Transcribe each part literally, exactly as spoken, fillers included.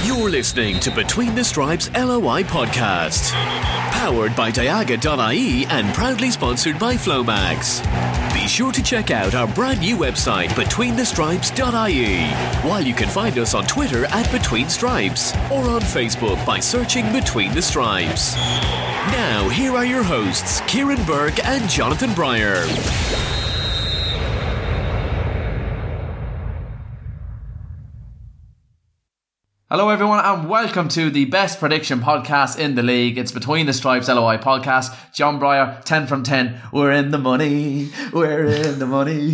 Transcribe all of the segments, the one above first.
You're listening to Between the Stripes L O I podcast. Powered by Diaga dot I E and proudly sponsored by Flomax. Be sure to check out our brand new website, between the stripes dot I E, while you can find us on Twitter at Between Stripes or on Facebook by searching Between the Stripes. Now, here are your hosts, Kieran Burke and Jonathan Breyer. Hello everyone and welcome to the best prediction podcast in the league. It's Between the Stripes L O I podcast. John Breyer, ten from ten. We're in the money. We're in the money.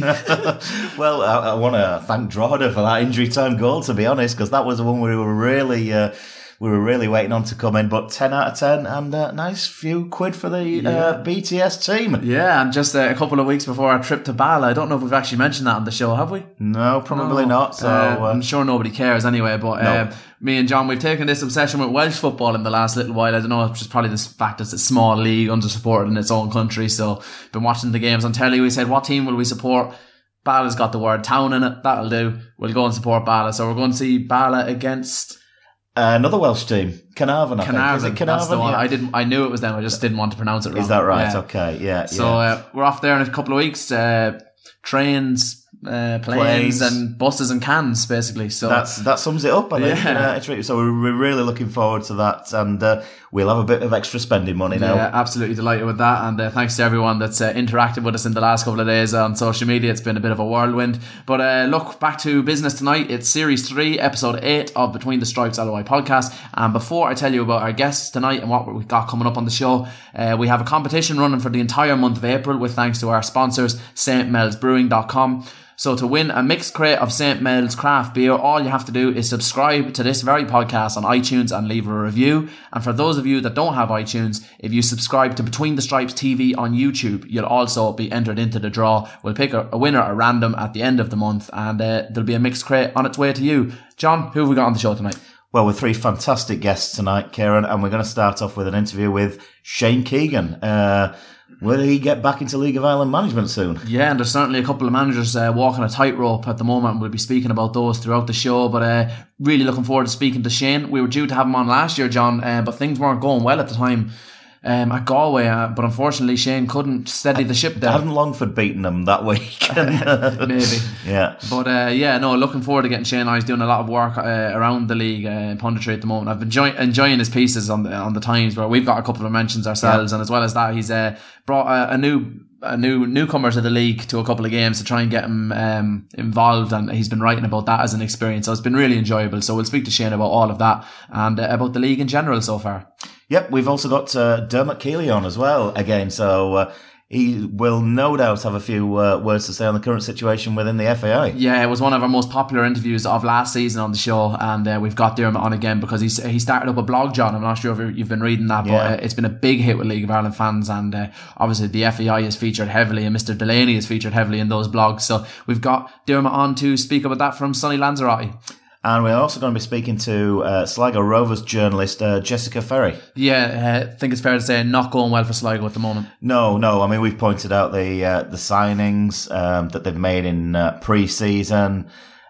Well, I, I want to thank Drogheda for that injury time goal, to be honest, because that was the one we were really... Uh, We were really waiting on to come in, but ten out of ten and a nice few quid for the yeah. uh, B T S team. Yeah, and just uh, a couple of weeks before our trip to Bala. I don't know if we've actually mentioned that on the show, have we? No, probably no. not. So uh, uh, I'm sure nobody cares anyway, but no. uh, me and John, we've taken this obsession with Welsh football in the last little while. I don't know, it's just probably the fact that it's a small league, under-supported in its own country, so been watching the games on telly. We said, what team will we support? Bala's got the word town in it. That'll do. We'll go and support Bala. So we're going to see Bala against... Uh, another Welsh team, Carnarvon, I Carnarvon, think. Is it that's the Carnarvon? one. Yeah. I didn't. I knew it was them. I just didn't want to pronounce it wrong. Is that right? Yeah. Okay, yeah. So yeah. Uh, we're off there in a couple of weeks. Uh, trains, uh, planes, Planes. and buses and cans, basically. So That's, that sums it up, I think. Yeah. Uh, it's really, so we're we're really looking forward to that, and uh, we'll have a bit of extra spending money now. Yeah, absolutely delighted with that, and uh, thanks to everyone that's uh, interacted with us in the last couple of days on social media. It's been a bit of a whirlwind, but uh, look, back to business tonight. It's series three, episode eight of Between the Stripes L O I podcast, and before I tell you about our guests tonight and what we've got coming up on the show, uh, we have a competition running for the entire month of April with thanks to our sponsors, St Mel's Brewing dot com. So to win a mixed crate of St Mel's craft beer, all you have to do is subscribe to this very podcast on iTunes and leave a review. And for those of you that don't have iTunes, if you subscribe to Between the Stripes T V on YouTube, you'll also be entered into the draw. We'll pick a, a winner at random at the end of the month, and uh, there'll be a mixed crate on its way to you. John, who have we got on the show tonight? Well, we're three fantastic guests tonight, Kieran, and we're going to start off with an interview with Shane Keegan. Uh, will he get back into League of Ireland management soon? Yeah, and there's certainly a couple of managers uh, walking a tightrope at the moment. We'll be speaking about those throughout the show, but uh, really looking forward to speaking to Shane. We were due to have him on last year, John, uh, but things weren't going well at the time. Um, at Galway, uh, but unfortunately Shane couldn't steady the ship there. Hadn't Longford beaten them that week? Maybe. Yeah. But uh, yeah, no, looking forward to getting Shane. He's doing a lot of work uh, around the league, uh, punditry at the moment. I've been enjoy- enjoying his pieces on the on the Times, where we've got a couple of mentions ourselves, yeah. And as well as that, he's uh, brought a, a new a new newcomer to the league to a couple of games to try and get him um, involved, and he's been writing about that as an experience. So it's been really enjoyable. So we'll speak to Shane about all of that and uh, about the league in general so far. Yep, we've also got uh, Dermot Keeley on as well again, so uh, he will no doubt have a few uh, words to say on the current situation within the F A I. Yeah, it was one of our most popular interviews of last season on the show, and uh, we've got Dermot on again because he's, he started up a blog, John. I'm not sure if you've been reading that, but yeah. uh, it's been a big hit with League of Ireland fans, and uh, obviously the F A I is featured heavily, and Mister Delaney is featured heavily in those blogs, so we've got Dermot on to speak about that from sunny Lanzarote. And we're also going to be speaking to uh, Sligo Rovers journalist uh, Jessica Ferry. Yeah, uh, I think it's fair to say not going well for Sligo at the moment. No, no. I mean, we've pointed out the uh, the signings um, that they've made in uh, pre-season,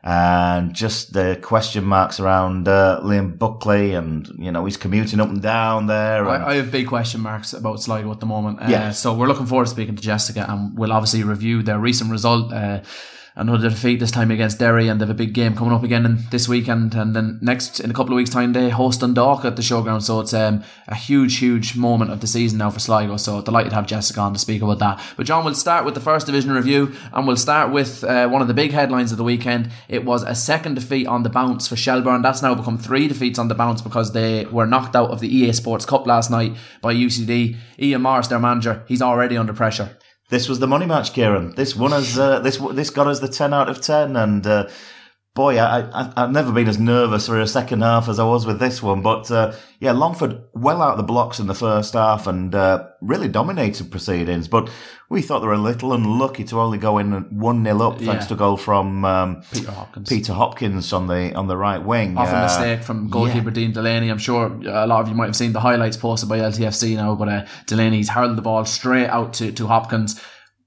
and just the question marks around uh, Liam Buckley, and you know he's commuting up and down there. And... I, I have big question marks about Sligo at the moment. Uh, yeah. So we're looking forward to speaking to Jessica, and we'll obviously review their recent result. Uh, Another defeat this time against Derry, and they have a big game coming up again in this weekend, and then next in a couple of weeks' time they host Dundalk at the showground. So it's um, a huge, huge moment of the season now for Sligo. So delighted to have Jessica on to speak about that. But John, we'll start with the First Division review, and we'll start with uh, one of the big headlines of the weekend. It was a second defeat on the bounce for Shelbourne. That's now become three defeats on the bounce because they were knocked out of the E A Sports Cup last night by U C D. Ian Morris, their manager, he's already under pressure. This was the money match, Kieran. This won us. Uh, this this got us the ten out of ten, and uh, boy, I, I I've never been as nervous for a second half as I was with this one. But uh, yeah, Longford well out of the blocks in the first half and uh, really dominated proceedings. But we thought they were a little unlucky to only go in one nil up thanks yeah. to a goal from um, Peter Hopkins. Peter Hopkins on the on the right wing. Off a uh, mistake from goalkeeper yeah. Dean Delaney. I'm sure a lot of you might have seen the highlights posted by L T F C now, but uh, Delaney's hurled the ball straight out to, to Hopkins.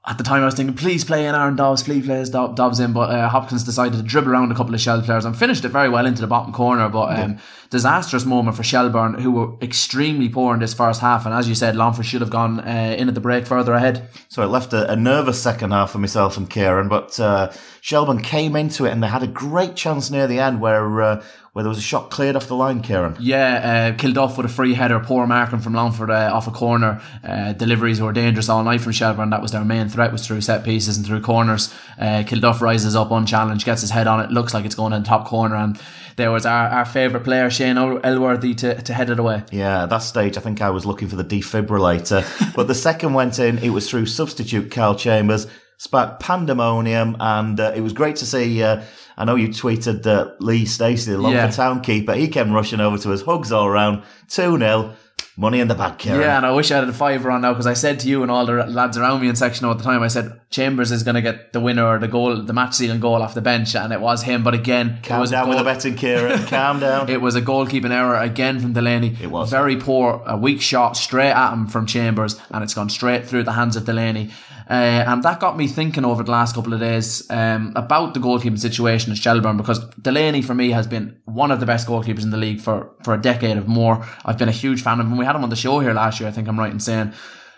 at the time I was thinking, please play in Aaron Dobbs, please play as Dob- Dobbs in, but uh, Hopkins decided to dribble around a couple of Shell players and finished it very well into the bottom corner, but um, yeah. disastrous moment for Shelbourne, who were extremely poor in this first half, and as you said, Longford should have gone uh, in at the break further ahead. So it left a, a nervous second half for myself and Kieran, but uh, Shelbourne came into it and they had a great chance near the end where uh, where there was a shot cleared off the line, Kieran. Yeah, uh, Kilduff with a free header, poor marking from Longford uh, off a corner. Uh, deliveries were dangerous all night from Shelbourne. That was their main threat, was through set pieces and through corners. Uh, Kilduff rises up unchallenged, gets his head on it, looks like it's going in the top corner, and there was our, our favourite player, Shane Elworthy, to, to head it away. Yeah, at that stage I think I was looking for the defibrillator. But the second went in, it was through substitute Carl Chambers, sparked pandemonium, and uh, it was great to see. uh, I know you tweeted uh, Lee Stacey, the Longford yeah. town keeper, he came rushing over to us, hugs all around, two nil, money in the bag, Kieran. Yeah, and I wish I had a fiver on now, because I said to you and all the lads around me in section at the time, I said Chambers is going to get the winner or the goal, the match sealing goal off the bench, and it was him. But again, calm it was down goal- with the betting, Kieran. Calm down. It was a goalkeeping error again from Delaney. It was very poor, a weak shot straight at him from Chambers, and it's gone straight through the hands of Delaney. Uh, and that got me thinking over the last couple of days um, about the goalkeeping situation at Shelbourne, because Delaney for me has been one of the best goalkeepers in the league for, for a decade or more. I've been a huge fan of him. We had him on the show here last year, I think I'm right in saying.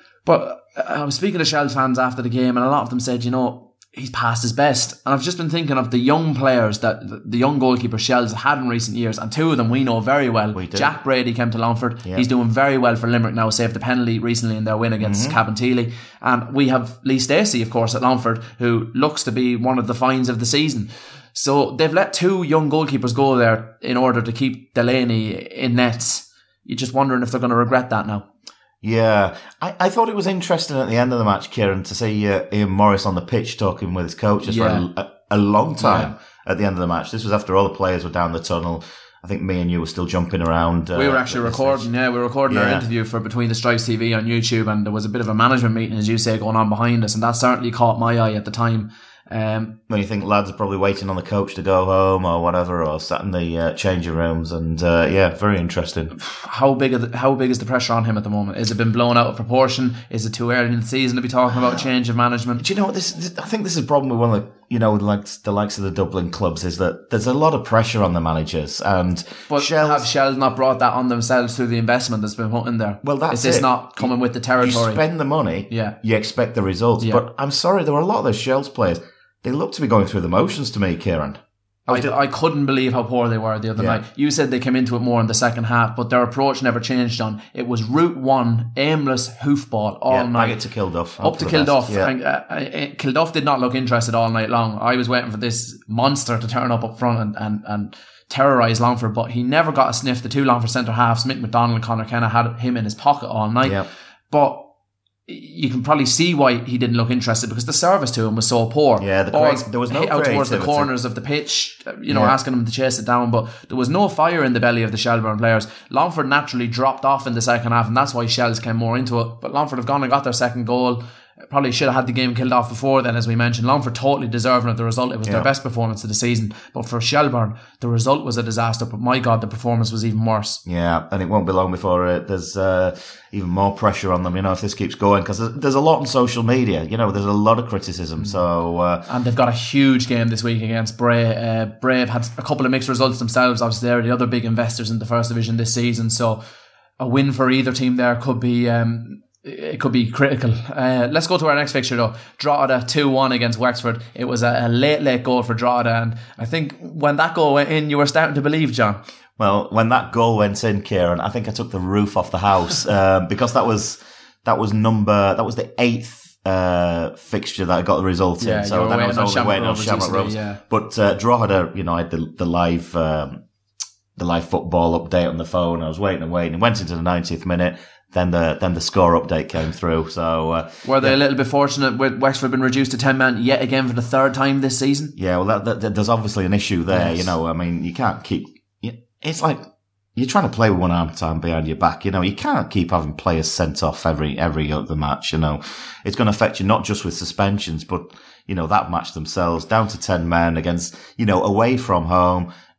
But I was speaking to Shels fans after the game, and a lot of them said, you know, he's past his best. And I've just been thinking of the young players that the young goalkeeper Shels had in recent years, and two of them we know very well. We Jack Brady came to Longford. Yeah. He's doing very well for Limerick now, saved the penalty recently in their win against mm-hmm. Cabinteely. And we have Lee Stacey, of course, at Longford, who looks to be one of the finds of the season. So they've let two young goalkeepers go there in order to keep Delaney in nets. You're just wondering if they're going to regret that now. Yeah, I, I thought it was interesting at the end of the match, Kieran, to see uh, Ian Morris on the pitch talking with his coaches yeah. for a, a long time yeah. at the end of the match. This was after all the players were down the tunnel. I think me and you were still jumping around. Uh, we were actually recording, yeah, we were recording yeah. our interview for Between the Stripes T V on YouTube, and there was a bit of a management meeting, as you say, going on behind us, and that certainly caught my eye at the time. Um, when you think lads are probably waiting on the coach to go home or whatever, or sat in the uh, changing rooms, and uh, yeah, very interesting. How big? Are the, how big is the pressure on him at the moment? Is it been blown out of proportion? Is it too early in the season to be talking about change of management? Do you know what this? this I think this is a problem with one of the, you know, like the likes of the Dublin clubs, is that there's a lot of pressure on the managers, and but Shels, have Shels not brought that on themselves through the investment that's been put in there? Well, that's is this it. not coming with the territory? You spend the money, yeah. you expect the results. Yeah. But I'm sorry, there were a lot of those Shels players. They look to be going through the motions to me, Kieran. I, I, I couldn't believe how poor they were the other yeah. night. You said they came into it more in the second half, but their approach never changed on. It was route one, aimless hoofball all yeah, night. Bang it to Kilduff. Up to Kilduff. Yeah. And, uh, uh, Kilduff did not look interested all night long. I was waiting for this monster to turn up up front and, and, and terrorise Longford, but he never got a sniff. The two Longford centre halves, Mick McDonald and Conor Kenna, had him in his pocket all night. Yeah. But you can probably see why he didn't look interested, because the service to him was so poor. Yeah, the cra- there was no out towards the creativity. corners of the pitch, you know, yeah. asking him to chase it down, but there was no fire in the belly of the Shelbourne players. Longford naturally dropped off in the second half, and that's why Shells came more into it. But Longford have gone and got their second goal. Probably should have had the game killed off before then, as we mentioned. Longford totally deserving of the result. It was yeah. their best performance of the season. But for Shelbourne, the result was a disaster. But my God, the performance was even worse. Yeah, and it won't be long before uh, there's uh, even more pressure on them, you know, if this keeps going. Because there's, there's a lot on social media. You know, there's a lot of criticism. So uh, And they've got a huge game this week against Bray. Uh, Bray have had a couple of mixed results themselves. Obviously, they're the other big investors in the First Division this season. So a win for either team there could be... Um, It could be critical. Uh, let's go to our next fixture though. Drogheda two one against Wexford. It was a, a late, late goal for Drogheda, and I think when that goal went in, you were starting to believe, John. Well, when that goal went in, Kieran, I think I took the roof off the house um, because that was that was number that was the eighth uh, fixture that I got the result yeah, in. So then I was only waiting on Shamrock Rovers. Yeah. But uh, Drogheda, you know, I had the, the live um, the live football update on the phone. I was waiting and waiting. It went into the ninetieth minute. Then the then the score update came through. So uh, were they yeah. a little bit fortunate with Wexford being reduced to ten men yet again for the third time this season? Yeah, well, that, that, there's obviously an issue there. Yes. You know, I mean, you can't keep. It's like you're trying to play with one arm time behind your back. You know, you can't keep having players sent off every every other match. You know, it's going to affect you not just with suspensions, but you know that match themselves down to ten men against you know away from home.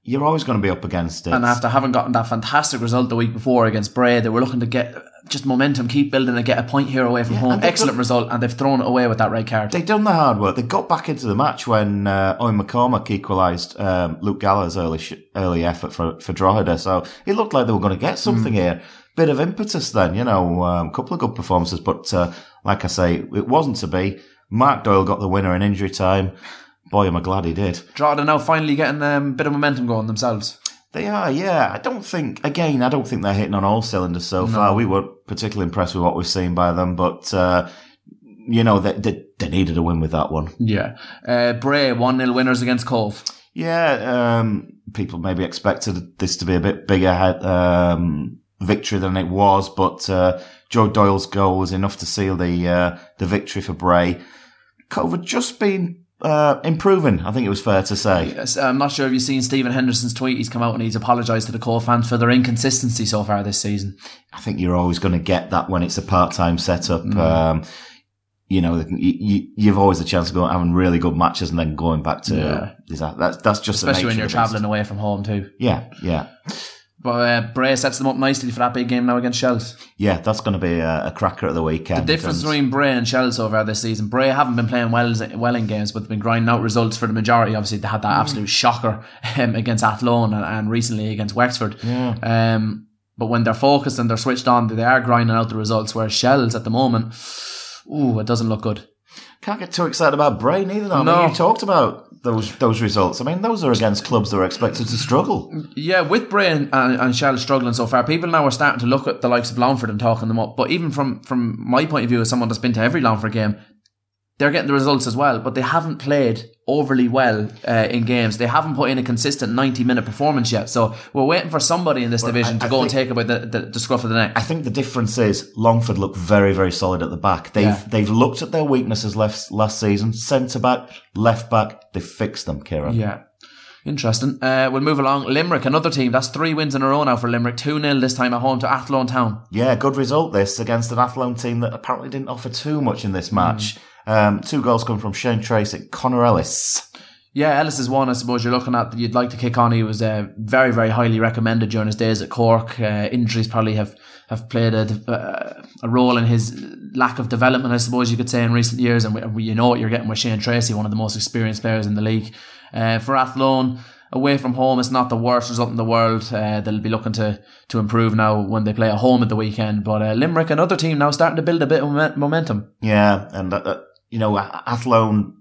you're always going to be up against it. And after having gotten that fantastic result the week before against Bray, they were looking to get just momentum, keep building and get a point here away from Yeah, home. and they've Excellent done- result, and they've thrown it away with that red card. They've done the hard work. They got back into the match when uh, Owen McCormack equalised um, Luke Gallagher's early sh- early effort for, for Drogheda. So it looked like they were going to get something mm. here. Bit of impetus then, you know, a um, couple of good performances. But uh, like I say, it wasn't to be. Mark Doyle got the winner in injury time. Boy, am I glad he did. Drogheda now finally getting um, a bit of momentum going themselves. They are, yeah. I don't think, again, I don't think they're hitting on all cylinders so no. far. We weren't particularly impressed with what we've seen by them, but, uh, you know, they, they, they needed a win with that one. Yeah. Uh, Bray, one nil winners against Cove. Yeah, um, people maybe expected this to be a bit bigger um, victory than it was, but uh, Joe Doyle's goal was enough to seal the uh, the victory for Bray. Cove had just been Uh, improving, I think it was fair to say. Yes, I'm not sure if you've seen Stephen Henderson's tweet. He's come out and he's apologised to the Cove fans for their inconsistency so far this season. I think you're always going to get that when it's a part-time setup. Mm. Um, you know, you, you've always a chance of going having really good matches and then going back to yeah. that. That's that's just especially when you're travelling beast. away from home too. Yeah, yeah. But uh, Bray sets them up nicely for that big game now against Shells. Yeah, that's going to be a, a cracker at the weekend. The difference between Bray and Shells so far this season, Bray haven't been playing well, well in games, but they've been grinding out results for the majority. Obviously, they had that absolute shocker um, against Athlone and, and recently against Wexford. Yeah. Um, but when they're focused and they're switched on, they are grinding out the results, whereas Shells at the moment, ooh, it doesn't look good. Can't get too excited about Bray neither, though. No. I mean, you talked about those those results. I mean, those are against clubs that are expected to struggle. Yeah, with Bray and, and, and Shell struggling so far, people now are starting to look at the likes of Longford and talking them up. But even from, from my point of view, as someone that's been to every Longford game, they're getting the results as well, but they haven't played overly well uh, in games. They haven't put in a consistent ninety-minute performance yet. So we're waiting for somebody in this well, division I, to I go and take about the, the, the scruff of the neck. I think the difference is Longford look very, very solid at the back. They've yeah. they've looked at their weaknesses left, last season. Centre back, left back, they fixed them, Kieran. Yeah. Interesting. Uh, we'll move along. Limerick, another team. That's three wins in a row now for Limerick. two nil this time at home to Athlone Town. Yeah, good result this against an Athlone team that apparently didn't offer too much in this match. Mm. Um, two goals come from Shane Tracy and Connor Ellis. Yeah, Ellis is one I suppose you're looking at that you'd like to kick on. He was uh, very, very highly recommended during his days at Cork. Uh, injuries probably have, have played a, uh, a role in his lack of development, I suppose you could say, in recent years. And we, we, you know what you're getting with Shane Tracy, one of the most experienced players in the league. Uh, for Athlone, away from home, it's not the worst result in the world. Uh, they'll be looking to, to improve now when they play at home at the weekend. But uh, Limerick, another team now starting to build a bit of momentum. Yeah, and uh, you know, Athlone,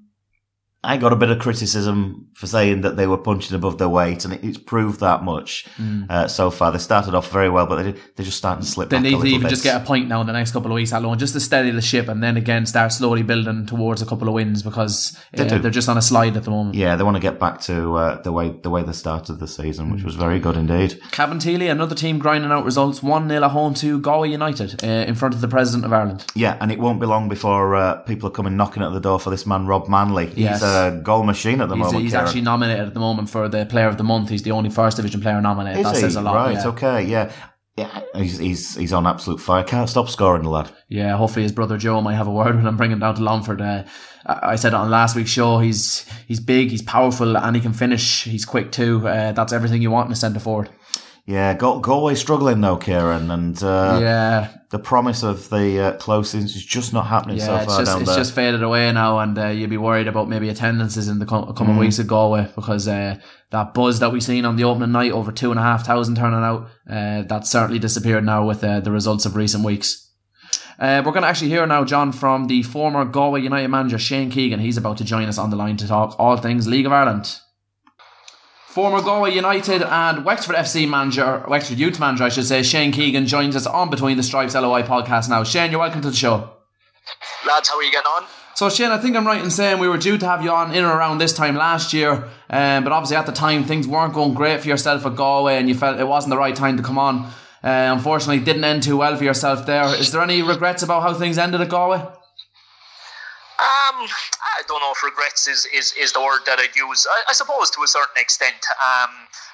I got a bit of criticism for saying that they were punching above their weight, and it's proved that much mm. uh, so far. They started off very well, but they, they're just starting to slip they back a need little to even bit. just get a point now in the next couple of weeks alone, just to steady the ship, and then again start slowly building towards a couple of wins, because uh, they they're just on a slide at the moment. Yeah, they want to get back to uh, the way the way they started the season, which was very good indeed. Cabinteely, another team grinding out results, one nil at home to Galway United uh, in front of the President of Ireland. Yeah, and it won't be long before uh, people are coming knocking at the door for this man, Rob Manley. He's yes. a goal machine at the he's, moment. He's Kieran. actually nominated at the moment for the Player of the Month. He's the only First Division player nominated. Is that he? says a lot. Right, yeah. okay, yeah. Yeah, he's, he's he's on absolute fire. Can't stop scoring, the lad. Yeah, hopefully his brother Joe might have a word when I'm bringing him down to Longford. Uh, I said it on last week's show. He's he's big, he's powerful, and he can finish. He's quick too. Uh, that's everything you want in a centre forward. Yeah, Gal- Galway struggling now, Kieran, and uh, yeah, the promise of the uh, close-ins is just not happening yeah, so far it's just, down it's there. just faded away now, and uh, you'd be worried about maybe attendances in the co- coming mm. weeks at Galway, because uh, that buzz that we seen on the opening night, over two and a half thousand turning out, uh, that's certainly disappeared now with uh, the results of recent weeks. Uh, we're going to actually hear now, John, from the former Galway United manager Shane Keegan. He's about to join us on the line to talk all things League of Ireland. Former Galway United and Wexford F C manager, Wexford Youth manager, I should say, Shane Keegan joins us on Between the Stripes L O I podcast now. Shane, you're welcome to the show. Lads, how are you getting on? So Shane, I think I'm right in saying we were due to have you on in and around this time last year, um, but obviously at the time things weren't going great for yourself at Galway, and you felt it wasn't the right time to come on. Uh, unfortunately, it didn't end too well for yourself there. Is there any regrets about how things ended at Galway? Um, I don't know if regrets is, is, is the word that I'd use. I, I suppose to a certain extent. Um,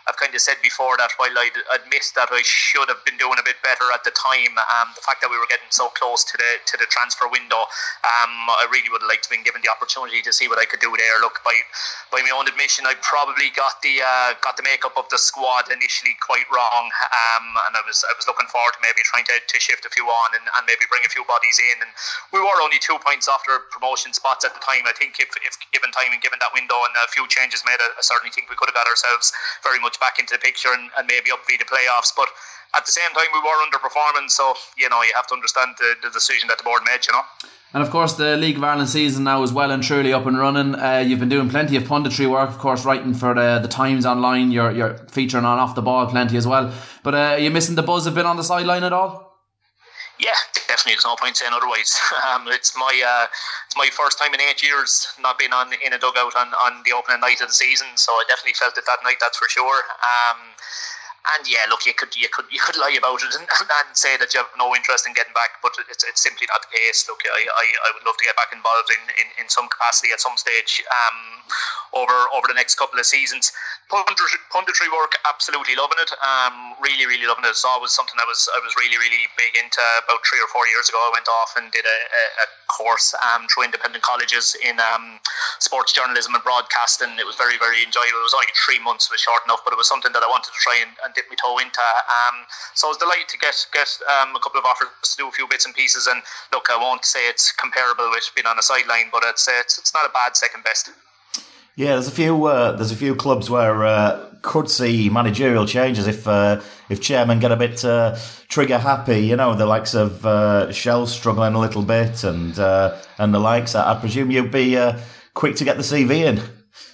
I've kind of said before that while I'd admit that I should have been doing a bit better at the time, um, the fact that we were getting so close to the to the transfer window, um, I really would have liked to have been given the opportunity to see what I could do there. Look, by by my own admission, I probably got the uh, got the makeup of the squad initially quite wrong, um, and I was I was looking forward to maybe trying to, to shift a few on and, and maybe bring a few bodies in. And we were only two points after promotion spots at the time. I think if, if given time and given that window and a few changes made, I, I certainly think we could have got ourselves very much back into the picture and, and maybe up via the playoffs. But at the same time, we were underperforming, so you know you have to understand the, the decision that the board made. You know. And of course, the League of Ireland season now is well and truly up and running. Uh, you've been doing plenty of punditry work, of course, writing for the, the Times online. You're you're featuring on Off the Ball plenty as well. But uh, are you missing the buzz of being on the sideline at all? Yeah, definitely. There's no point saying otherwise. Um, it's my uh, it's my first time in eight years not being on in a dugout on, on the opening night of the season. So I definitely felt it that night. That's for sure. Um, And yeah, look, you could you could you could lie about it and, and say that you have no interest in getting back, but it's it's simply not the case. Look, I, I, I would love to get back involved in, in, in some capacity at some stage um, over over the next couple of seasons. Punditry, punditry work, absolutely loving it. Um, really, really loving it. It's always something I was I was really really big into. About three or four years ago, I went off and did a, a, a course um, through independent colleges in um, sports journalism and broadcasting. It was very very enjoyable. It was only three months, it was short enough, but it was something that I wanted to try and, and dip my toe into. Um, so I was delighted to get get um, a couple of offers to do a few bits and pieces. And look, I won't say it's comparable with being on a sideline, but it's it's, it's not a bad second best. Yeah, there's a few uh, there's a few clubs where uh, could see managerial changes if uh, if chairmen get a bit uh, trigger happy. You know, the likes of uh, Shell struggling a little bit, and uh, and the likes. I, I presume you'd be uh, quick to get the C V in.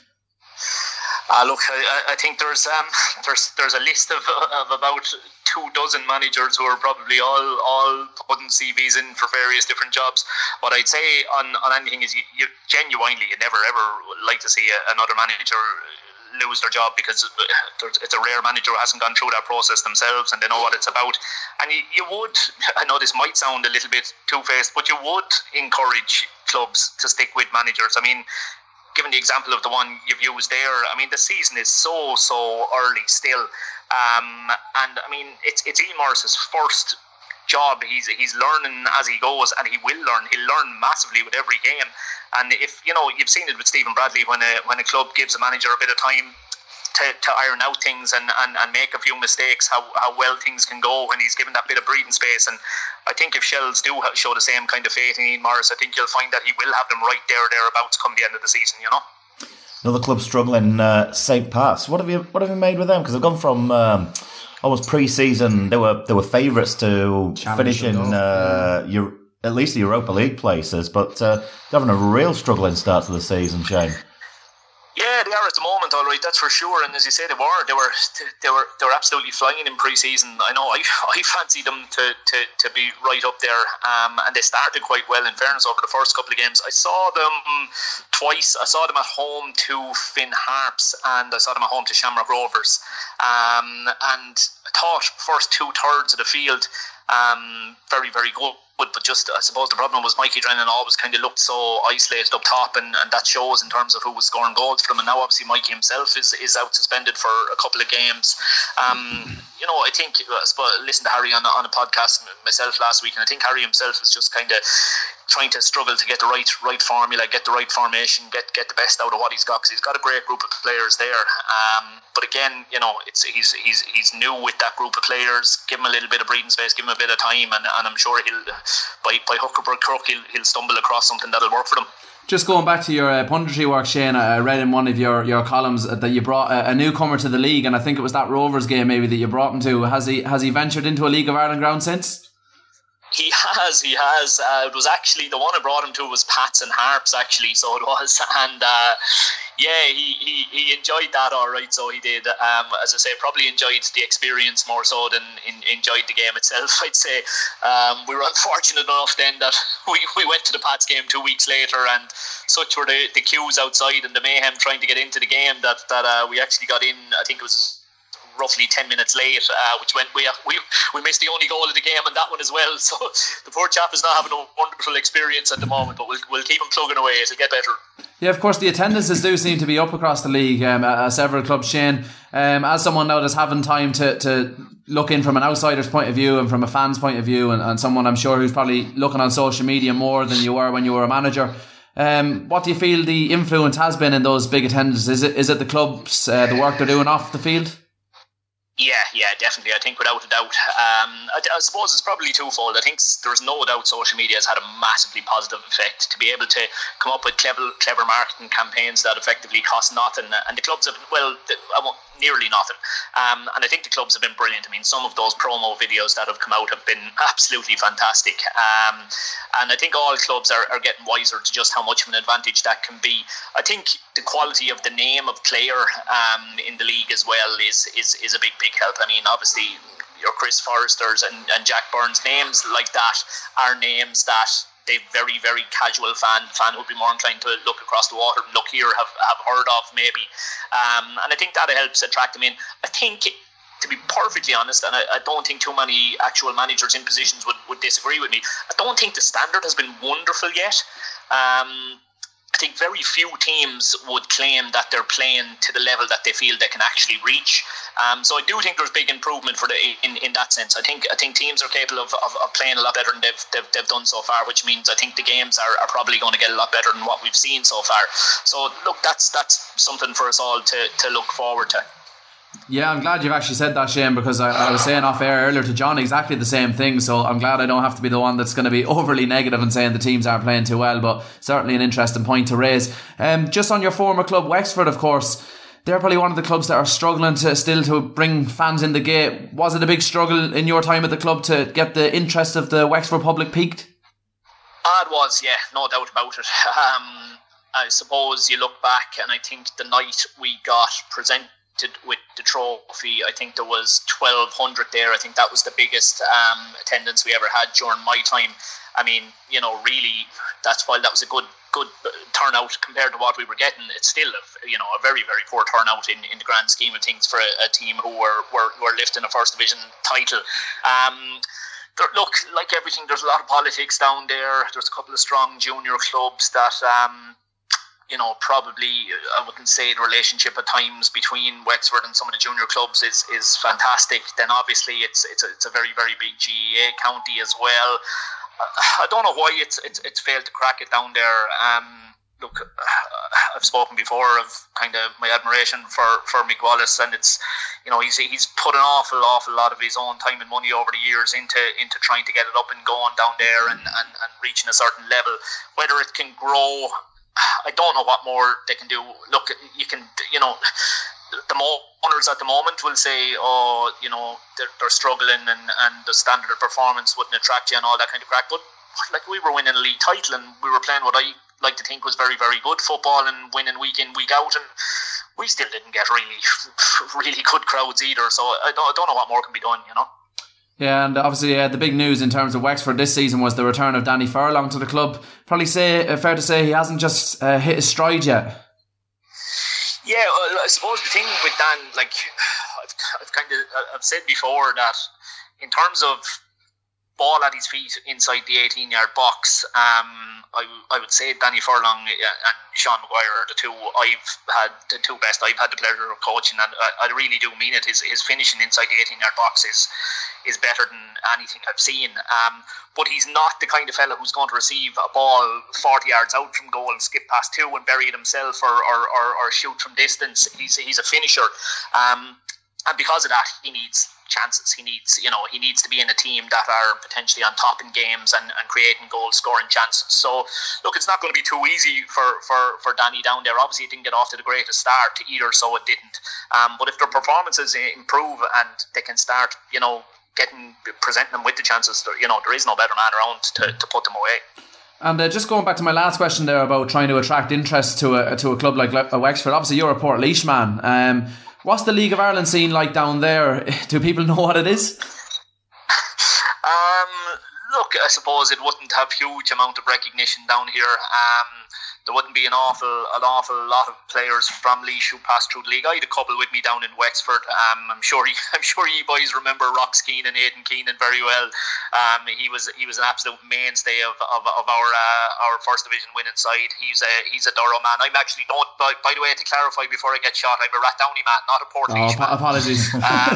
Uh, look, I, I think there's um, there's there's a list of of about two dozen managers who are probably all all putting C Vs in for various different jobs. What I'd say on, on anything is you, you genuinely you never ever like to see a, another manager lose their job, because it's a rare manager who hasn't gone through that process themselves and they know what it's about. And you, you would, I know this might sound a little bit two-faced, but you would encourage clubs to stick with managers. I mean, given the example of the one you've used there, I mean, the season is so, so early still. Um, and, I mean, it's it's Ian Morris's first job. He's he's learning as he goes, and he will learn. He'll learn massively with every game. And if, you know, you've seen it with Stephen Bradley, when a, when a club gives a manager a bit of time to, to iron out things and, and, and make a few mistakes, how, how well things can go when he's given that bit of breathing space. And I think if Shells do show the same kind of faith in Ian Morris, I think you'll find that he will have them right there or thereabouts come the end of the season, you know. Another club struggling, uh, Saint Pat's. What have you what have you made with them? Because they've gone from um, almost pre-season. They were they were favourites to finish in uh, Euro- at least the Europa League places, but uh, they're having a real struggling start to the season, Shane. Yeah, they are at the moment, all right. That's for sure. And as you say, they were, they were, they were, they were absolutely flying in pre-season. I know, I, I fancied them to, to, to be right up there. Um, and they started quite well. In fairness, over the first couple of games, I saw them twice. I saw them at home to Finn Harps, and I saw them at home to Shamrock Rovers. Um, and I thought first two thirds of the field, um, very, very good. But just, I suppose the problem was Mikey Drennan always kind of looked so isolated up top, and, and that shows in terms of who was scoring goals for them. And now obviously Mikey himself is, is out suspended for a couple of games. Um, you know, I think, I suppose, I listened to Harry on, on a podcast myself last week, and I think Harry himself was just kind of trying to struggle to get the right right formula, get the right formation, get get the best out of what he's got, because he's got a great group of players there. Um, but again, you know, it's he's he's he's new with that group of players. Give him a little bit of breathing space, give him a bit of time, and, and I'm sure he'll by by hook or by crook he'll he'll stumble across something that'll work for them. Just going back to your uh, punditry work, Shane, I read in one of your, your columns that you brought a, a newcomer to the league, and I think it was that Rovers game maybe that you brought him to. Has he has he ventured into a League of Ireland ground since? He has, he has. Uh, it was actually, the one I brought him to was Pats and Harps, actually, so it was. And uh, yeah, he, he, he enjoyed that all right, so he did. Um, as I say, probably enjoyed the experience more so than in, enjoyed the game itself, I'd say. Um, we were unfortunate enough then that we, we went to the Pats game two weeks later, and such were the, the queues outside and the mayhem trying to get into the game that, that uh, we actually got in, I think it was roughly ten minutes late, uh, which meant we, we we missed the only goal of the game and that one as well. So the poor chap is not having a wonderful experience at the moment, but we'll, we'll keep him plugging away. It'll get better. Yeah, of course, the attendances do seem to be up across the league um, at several clubs. Shane, um, as someone now that's having time to, to look in from an outsider's point of view and from a fan's point of view, and, and someone I'm sure who's probably looking on social media more than you were when you were a manager, um, what do you feel the influence has been in those big attendances? Is it is it the clubs, uh, the work they're doing off the field? Yeah, yeah, definitely. I think without a doubt. Um, I, I suppose it's probably twofold. I think there's no doubt social media has had a massively positive effect to be able to come up with clever, clever marketing campaigns that effectively cost nothing. And the clubs have, well, I won't, nearly nothing. Um, and I think the clubs have been brilliant. I mean, some of those promo videos that have come out have been absolutely fantastic. Um, and I think all clubs are, are getting wiser to just how much of an advantage that can be. I think the quality of the name of player um, in the league as well is is, is a big, big help. I mean, obviously, your Chris Forresters and, and Jack Burns, names like that are names that the very, very casual fan fan would be more inclined to look across the water and look here, have, have heard of maybe. Um, and I think that helps attract them in. I think, to be perfectly honest, and I, I don't think too many actual managers in positions would, would disagree with me, I don't think the standard has been wonderful yet. Um, I think very few teams would claim that they're playing to the level that they feel they can actually reach. Um, so I do think there's big improvement for the in, in that sense. I think I think teams are capable of, of, of playing a lot better than they've, they've they've done so far, which means I think the games are, are probably going to get a lot better than what we've seen so far. So look, that's that's something for us all to, to look forward to. Yeah, I'm glad you've actually said that, Shane, because I, I was saying off air earlier to John exactly the same thing, so I'm glad I don't have to be the one that's going to be overly negative and saying the teams aren't playing too well, but certainly an interesting point to raise. Um, just on your former club, Wexford, of course, they're probably one of the clubs that are struggling to still to bring fans in the gate. Was it a big struggle in your time at the club to get the interest of the Wexford public peaked? Uh, it was, yeah, no doubt about it. Um, I suppose you look back and I think the night we got presented with the trophy, I think there was twelve hundred there. I think that was the biggest um, attendance we ever had during my time. I mean, you know, really, that's while that was a good good turnout compared to what we were getting, it's still a, you know, a very, very poor turnout in, in the grand scheme of things for a, a team who were, were, were lifting a first division title. Um, there, look, like everything, there's a lot of politics down there. There's a couple of strong junior clubs that um, you know, probably I wouldn't say the relationship at times between Wexford and some of the junior clubs is, is fantastic. Then obviously it's it's a, it's a very, very big G E A county as well. I don't know why it's it's it's failed to crack it down there. Um, look, I've spoken before of kind of my admiration for, for Mick Wallace, and it's, you know, he's he's put an awful awful lot of his own time and money over the years into into trying to get it up and going down there and, and, and reaching a certain level. Whether it can grow, I don't know what more they can do. Look, you can, you know, the owners at the moment will say, oh, you know, they're, they're struggling and, and the standard of performance wouldn't attract you and all that kind of crap. But like, we were winning a league title and we were playing what I like to think was very, very good football and winning week in, week out, and we still didn't get really, really good crowds either. So I don't, I don't know what more can be done, you know. Yeah, and obviously uh, the big news in terms of Wexford this season was the return of Danny Furlong to the club. Probably say uh, fair to say he hasn't just uh, hit his stride yet. Yeah, well, I suppose the thing with Dan, like I've, I've kind of I've said before that in terms of ball at his feet inside the eighteen-yard box, um, I, I would say Danny Furlong and Sean Maguire are the two I've had, the two best I've had the pleasure of coaching, and I, I really do mean it. His his finishing inside the eighteen-yard box is is better than anything I've seen. Um, but he's not the kind of fella who's going to receive a ball forty yards out from goal and skip past two and bury it himself or or, or, or shoot from distance. He's he's a finisher. Um, And because of that, he needs chances. He needs, you know, he needs to be in a team that are potentially on top in games and, and creating goals, scoring chances. So, look, it's not going to be too easy for, for, for Danny down there. Obviously, he didn't get off to the greatest start either, so it didn't. Um, but if their performances improve and they can start, you know, getting presenting them with the chances, you know, there is no better man around to, to put them away. And uh, just going back to my last question there about trying to attract interest to a to a club like Le- Wexford. Obviously, you're a Portlaoise man. Um, What's the League of Ireland scene like down there? Do people know what it is? Um, look, I suppose it wouldn't have huge amount of recognition down here. Um, there wouldn't be an awful an awful lot of players from Laois who passed through the league. I had a couple with me down in Wexford. Um, I'm sure you, I'm sure you boys remember Rox Keenan, Aidan Keenan very well. Um, he was he was an absolute mainstay of of, of our uh, our first division winning side. He's a he's a Durham man. I'm actually don't by, by the way, to clarify before I get shot, I'm a Rathdowney man, not a Port Oh, Laois man. apologies. um,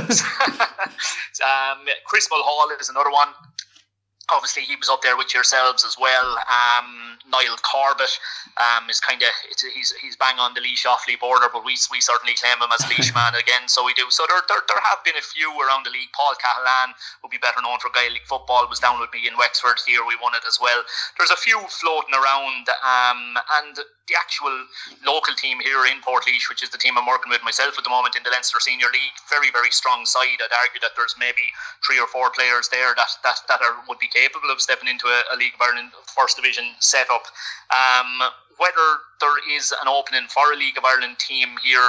um, Chris Mulhall is another one. Obviously, he was up there with yourselves as well. Um, Niall Corbett um, is kind of he's he's bang on the Laois Offaly border, but we we certainly claim him as Laois man again. So we do. So there, there there have been a few around the league. Paul Cahalane, who'll be better known for Gaelic football, was down with me in Wexford. Here we won it as well. There's a few floating around, um, and the actual local team here in Portlaoise, which is the team I'm working with myself at the moment in the Leinster Senior League, very very strong side. I'd argue that there's maybe three or four players there that that that are would be capable of stepping into a, a League of Ireland First Division setup. Um, whether there is an opening for a League of Ireland team here,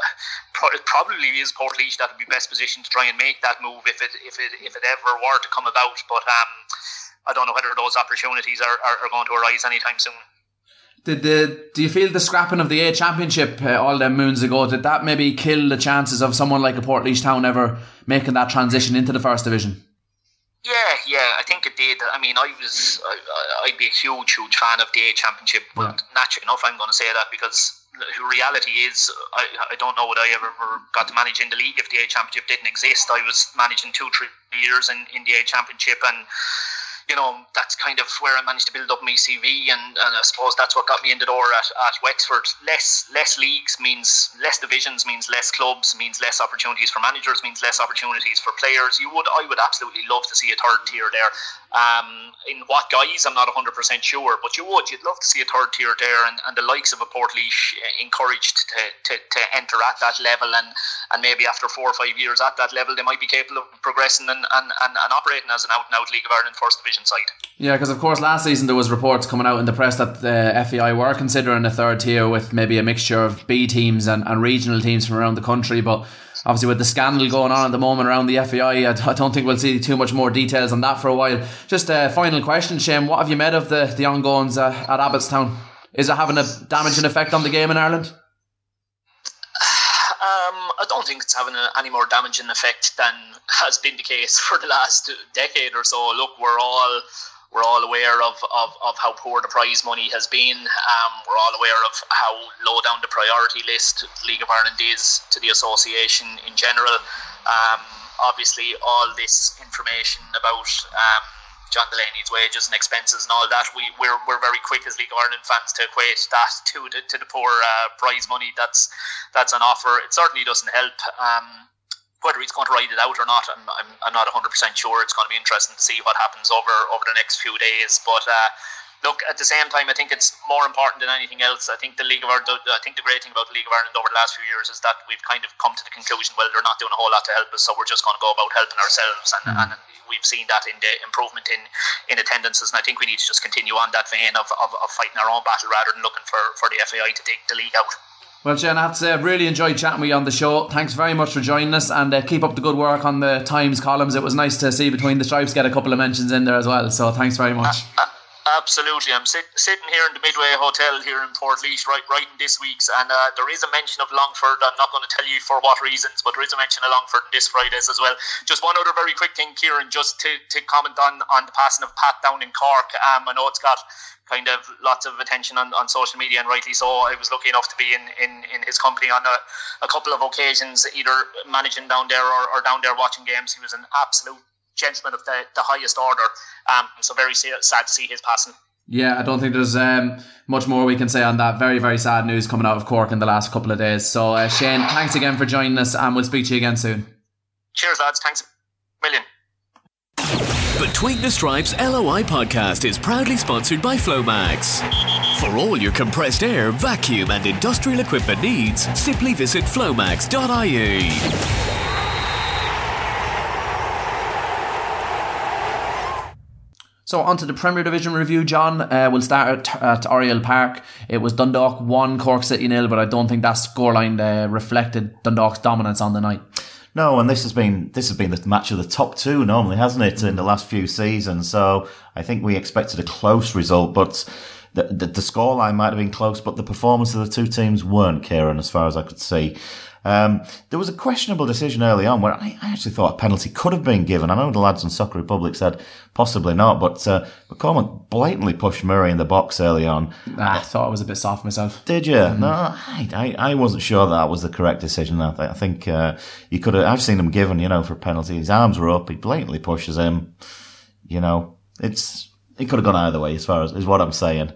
it probably is Portlaoise that would be best positioned to try and make that move if it if it if it ever were to come about. But um, I don't know whether those opportunities are, are, are going to arise anytime soon. Did the do you feel the scrapping of the A Championship uh, all them moons ago, did that maybe kill the chances of someone like a Portlaoise Town ever making that transition into the First Division? Yeah, yeah, I think it did. I mean, I was, I, I'd be a huge, huge fan of the A Championship, but yeah. Naturally enough, I'm going to say that because the reality is, I, I don't know would I ever got to manage in the league if the A Championship didn't exist. I was managing two, three years in, in the A Championship, and you know, that's kind of where I managed to build up my C V, and, and I suppose that's what got me in the door at, at Wexford. Less less leagues means less divisions, means less clubs, means less opportunities for managers, means less opportunities for players. You would, I would absolutely love to see a third tier there. Um, in what guise, I'm not one hundred percent sure, but you would. You'd love to see a third tier there, and, and the likes of a Portlaoise encouraged to, to, to enter at that level, and, and maybe after four or five years at that level, they might be capable of progressing and, and, and, and operating as an out-and-out League of Ireland First Division side. Yeah, because of course last season there was reports coming out in the press that the F A I were considering a third tier with maybe a mixture of B teams and, and regional teams from around the country, but obviously with the scandal going on at the moment around the F A I, I don't think we'll see too much more details on that for a while. Just a final question, Shane, what have you made of the, the ongoings uh, at Abbottstown? Is it having a damaging effect on the game in Ireland? Um, I don't think it's having a, any more damaging effect than has been the case for the last decade or so. Look, we're all we're all aware of, of, of how poor the prize money has been. Um, we're all aware of how low down the priority list the League of Ireland is to the association in general. Um, obviously, all this information about um, John Delaney's wages and expenses and all that, we, we're we're very quick as League of Ireland fans to equate that to the, to the poor uh, prize money that's that's on offer. It certainly doesn't help. Um, whether he's going to ride it out or not, I'm I'm, I'm not one hundred percent sure. It's going to be interesting to see what happens over, over the next few days. But uh, look, at the same time, I think it's more important than anything else. I think the League of Ireland, I think the great thing about the League of Ireland over the last few years is that we've kind of come to the conclusion, well, they're not doing a whole lot to help us, so we're just going to go about helping ourselves, and, mm. and we've seen that in the improvement in, in attendances, and I think we need to just continue on that vein of, of, of fighting our own battle rather than looking for, for the F A I to dig the league out. Well, Shane, I have to say I've really enjoyed chatting with you on the show. Thanks very much for joining us, and uh, keep up the good work on the Times columns. It was nice to see Between the Stripes get a couple of mentions in there as well, so thanks very much. Uh, uh, Absolutely. I'm sit, sitting here in the Midway Hotel here in Portlaoise right, writing this week's, and uh, there is a mention of Longford. I'm not going to tell you for what reasons, but there is a mention of Longford this Friday's as well. Just one other very quick thing, Kieran, just to, to comment on, on the passing of Pat down in Cork. Um, I know it's got kind of lots of attention on, on social media, and rightly so. I was lucky enough to be in, in, in his company on a, a couple of occasions, either managing down there or, or down there watching games. He was an absolute gentleman of the, the highest order. Um, so very sad to see his passing. Yeah, I don't think there's um, much more we can say on that. Very, very sad news coming out of Cork in the last couple of days. So uh, Shane, thanks again for joining us, and we'll speak to you again soon. Cheers, lads. Thanks a million. Between the Stripes L O I podcast is proudly sponsored by Flomax. For all your compressed air, vacuum and industrial equipment needs, simply visit flomax dot I E. So on to the Premier Division review, John. Uh, we'll start at, at Oriel Park. It was Dundalk one, Cork City nil, but I don't think that scoreline uh, reflected Dundalk's dominance on the night. No, and this has been this has been the match of the top two normally, hasn't it, in the last few seasons? So I think we expected a close result, but the, the, the scoreline might have been close, but the performance of the two teams weren't, Kieran, as far as I could see. Um, there was a questionable decision early on where I, I actually thought a penalty could have been given. I know the lads on Soccer Republic said possibly not, but uh, McCormack blatantly pushed Murray in the box early on. Ah, I thought it was a bit soft myself. Did you? Mm. No, I, I, I wasn't sure that was the correct decision. I, th- I think uh, you could have. I've seen him given, you know, for a penalty. His arms were up. He blatantly pushes him. You know, it's it could have gone either way. As far as is what I'm saying.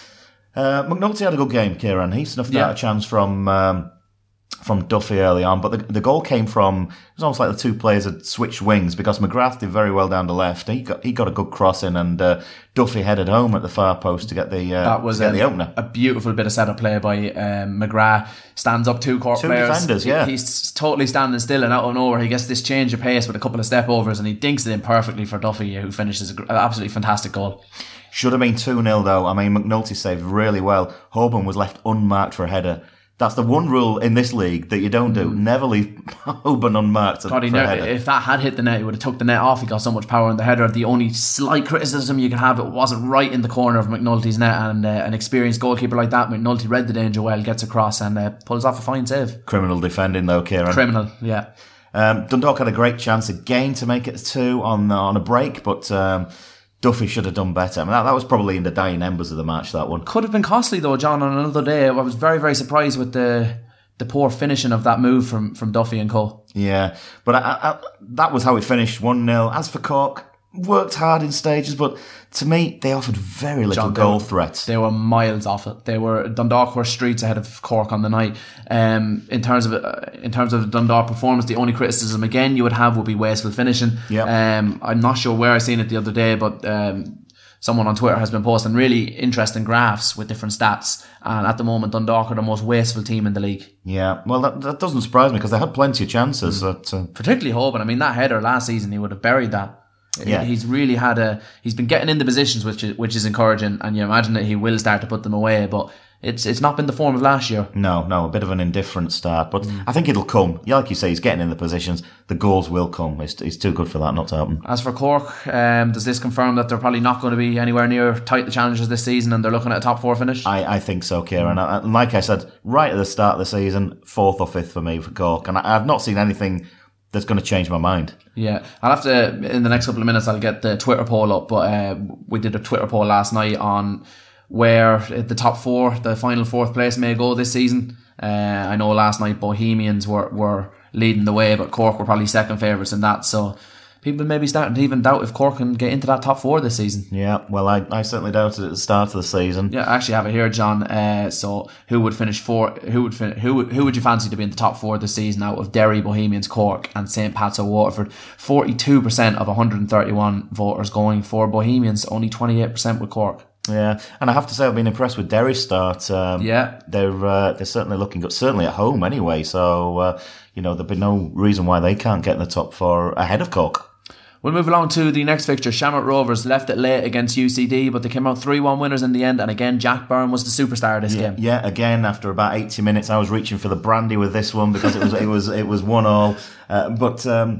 Uh, McNulty had a good game, Kieran. He snuffed yeah. out a chance from. Um, from Duffy early on, but the, the goal came from, it was almost like the two players had switched wings because McGrath did very well down the left. He got he got a good cross in, and uh, Duffy headed home at the far post to get the uh, that was to get a, the opener. A beautiful bit of setup play by um, McGrath. Stands up two court two players. defenders, yeah. He, he's totally standing still, and out of nowhere he gets this change of pace with a couple of step overs, and he dinks it in perfectly for Duffy, who finishes an absolutely fantastic goal. Should have been two nil though. I mean, McNulty saved really well. Hoban was left unmarked for a header. That's the one rule in this league that you don't do. Mm. Never leave Hoban unmarked God, for never, a header. If that had hit the net, he would have took the net off. He got so much power in the header. The only slight criticism you could have, it wasn't right in the corner of McNulty's net, and uh, an experienced goalkeeper like that, McNulty read the danger well, gets across and uh, pulls off a fine save. Criminal defending though, Kieran. Criminal, yeah. Um, Dundalk had a great chance again to make it two on on a break, but um, Duffy should have done better. I mean, that, that was probably in the dying embers of the match, that one. Could have been costly though, John, on another day. I was very, very surprised with the the poor finishing of that move from, from Duffy and co. Yeah, but I, I, that was how it finished, one nil. As for Cork, worked hard in stages, but to me, they offered very little John, goal they, threats. They were miles off it. They were Dundalk were streets ahead of Cork on the night. Um, in terms of uh, in terms of the Dundalk performance, the only criticism again you would have would be wasteful finishing. Yeah. Um, I'm not sure where I seen it the other day, but um, someone on Twitter has been posting really interesting graphs with different stats, and at the moment Dundalk are the most wasteful team in the league. Yeah, well that, that doesn't surprise me because they had plenty of chances. Mm. That, uh... Particularly Hoban. I mean, that header last season, he would have buried that. Yeah. He's really had a he's been getting into positions which is, which is encouraging, and you imagine that he will start to put them away, but it's it's not been the form of last year. No, no, a bit of an indifferent start, but mm. I think it'll come. Yeah, like you say, he's getting in the positions. The goals will come. He's, he's too good for that not to happen. As for Cork, um, does this confirm that they're probably not going to be anywhere near tight the challenges this season, and they're looking at a top four finish? I, I think so, Kieran. Mm. And like I said, right at the start of the season, fourth or fifth for me for Cork, and I, I've not seen anything that's going to change my mind. Yeah, I'll have to, in the next couple of minutes, I'll get the Twitter poll up, but uh, we did a Twitter poll last night on where the top four, the final fourth place may go this season. Uh, I know last night Bohemians were, were leading the way, but Cork were probably second favourites in that, so people may be starting to even doubt if Cork can get into that top four this season. Yeah, well, I, I certainly doubted it at the start of the season. Yeah, I actually have it here, John. Uh, so, who would finish four? Who would fin- who would, who would you fancy to be in the top four this season out of Derry, Bohemians, Cork, and Saint Pat's or Waterford? Forty-two percent of one hundred thirty-one voters going for Bohemians, only twenty-eight percent with Cork. Yeah, and I have to say I've been impressed with Derry's start. Um, yeah, they're uh, they're certainly looking good, certainly at home anyway. So uh, you know there'd be no reason why they can't get in the top four ahead of Cork. We'll move along to the next fixture. Shamrock Rovers left it late against U C D, but they came out three one winners in the end. And again, Jack Byrne was the superstar of this yeah, game. Yeah, again after about eighty minutes, I was reaching for the brandy with this one because it was it was it was one all. Uh, but um,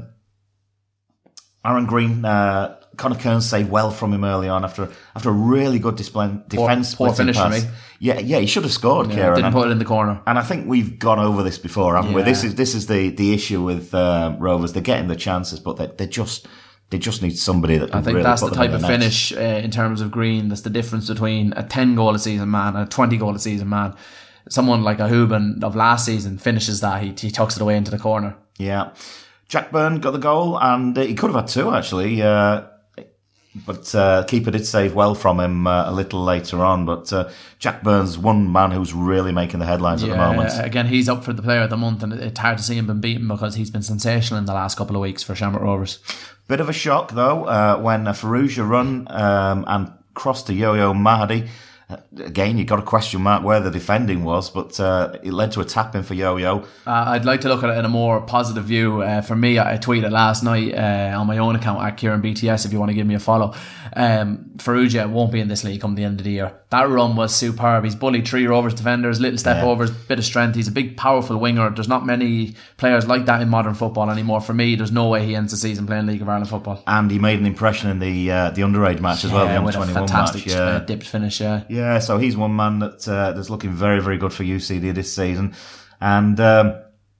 Aaron Green, uh, Connor Kearns saved well from him early on after after a really good display, defence poor, poor finish pass. For me. Yeah, yeah, he should have scored, yeah, Kieran. Didn't and, put it in the corner. And I think we've gone over this before, haven't yeah. we? This is this is the, the issue with uh, Rovers. They're getting the chances, but they they just. They just need somebody that can I think really that's put the them type in of the finish uh, in terms of Green. That's the difference between a ten goal a season man and a twenty goal a season man. Someone like a Hoban of last season finishes that, he, he tucks it away into the corner. Yeah. Jack Byrne got the goal, and uh, he could have had two actually. Uh, but uh, keeper did save well from him uh, a little later on. But uh, Jack Byrne's one man who's really making the headlines yeah, at the moment. Again, he's up for the player of the month, and it's hard to see him been beaten because he's been sensational in the last couple of weeks for Shamrock Rovers. Bit of a shock though uh, when a Fallujah run um, and crossed to Yo-Yo Mahdi. Uh, again, you've got a question mark where the defending was, but uh, it led to a tap-in for Yo-Yo. Uh, I'd like to look at it in a more positive view. Uh, for me, I tweeted last night uh, on my own account at Kieran B T S if you want to give me a follow. Um, Fallujah won't be in this league come the end of the year. That run was superb. He's bullied three Rovers defenders, little step yeah. overs, bit of strength. He's a big, powerful winger. There's not many players like that in modern football anymore. For me, there's no way he ends the season playing League of Ireland football. And he made an impression in the uh, the underage match as yeah, well, the with under a twenty-one fantastic match. Yeah. Uh, dipped finish, yeah. Yeah, so he's one man that uh, that's looking very, very good for U C D this season. And, um,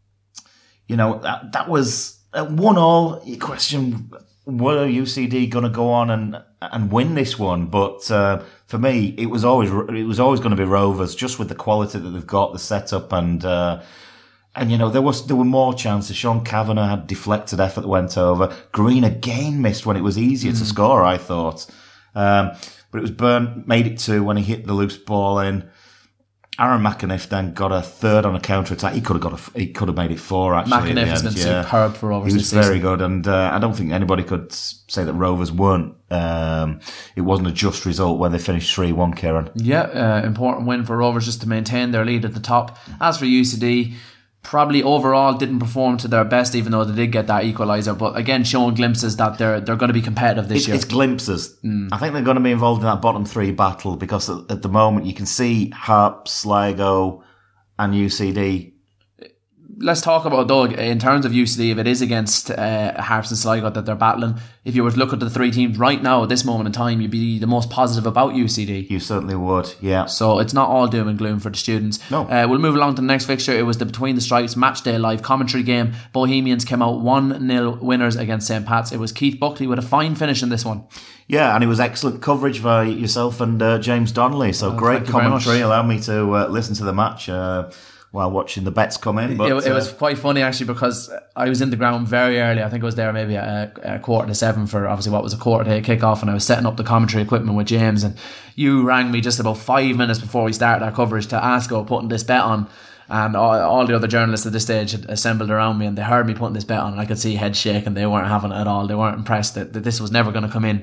you know, that, that was uh, one all. You question, were U C D going to go on and and win this one? But uh, for me, it was always it was always going to be Rovers, just with the quality that they've got, the setup, and uh, and you know there was there were more chances. Sean Kavanagh had deflected effort that went over. Green again missed when it was easier mm. to score, I thought. Um, but it was Byrne made it two when he hit the loose ball in. Aaron McAniff then got a third on a counter attack. He could have got a, he could have made it four. Actually, McAniff has been yeah. superb for Rovers. He was this season. very good, and uh, I don't think anybody could say that Rovers weren't. Um, it wasn't a just result when they finished three one. Kieran. Yeah, uh, important win for Rovers just to maintain their lead at the top. As for U C D, probably overall didn't perform to their best, even though they did get that equaliser. But again, showing glimpses that they're they're going to be competitive this it's, year. It's glimpses. Mm. I think they're going to be involved in that bottom three battle because at, at the moment you can see Harp, Sligo, and U C D. Let's talk about, though, in terms of U C D, if it is against uh, Harps and Sligo that they're battling, if you were to look at the three teams right now at this moment in time, you'd be the most positive about U C D. You certainly would, yeah. So it's not all doom and gloom for the students. No. Uh, we'll move along to the next fixture. It was the Between the Stripes Matchday live commentary game. Bohemians came out one nil winners against Saint Pat's. It was Keith Buckley with a fine finish in this one. Yeah, and it was excellent coverage by yourself and uh, James Donnelly. So oh, great commentary. Allowed me to uh, listen to the match uh, while watching the bets come in. But, it, it was uh, quite funny actually because I was in the ground very early. I think I was there maybe at a, a quarter to seven for obviously what was a quarter to eight kickoff, and I was setting up the commentary equipment with James, and you rang me just about five minutes before we started our coverage to ask about putting this bet on. And all, all the other journalists at this stage had assembled around me, and they heard me putting this bet on, and I could see heads shaking. They weren't having it at all. They weren't impressed that, that this was never going to come in.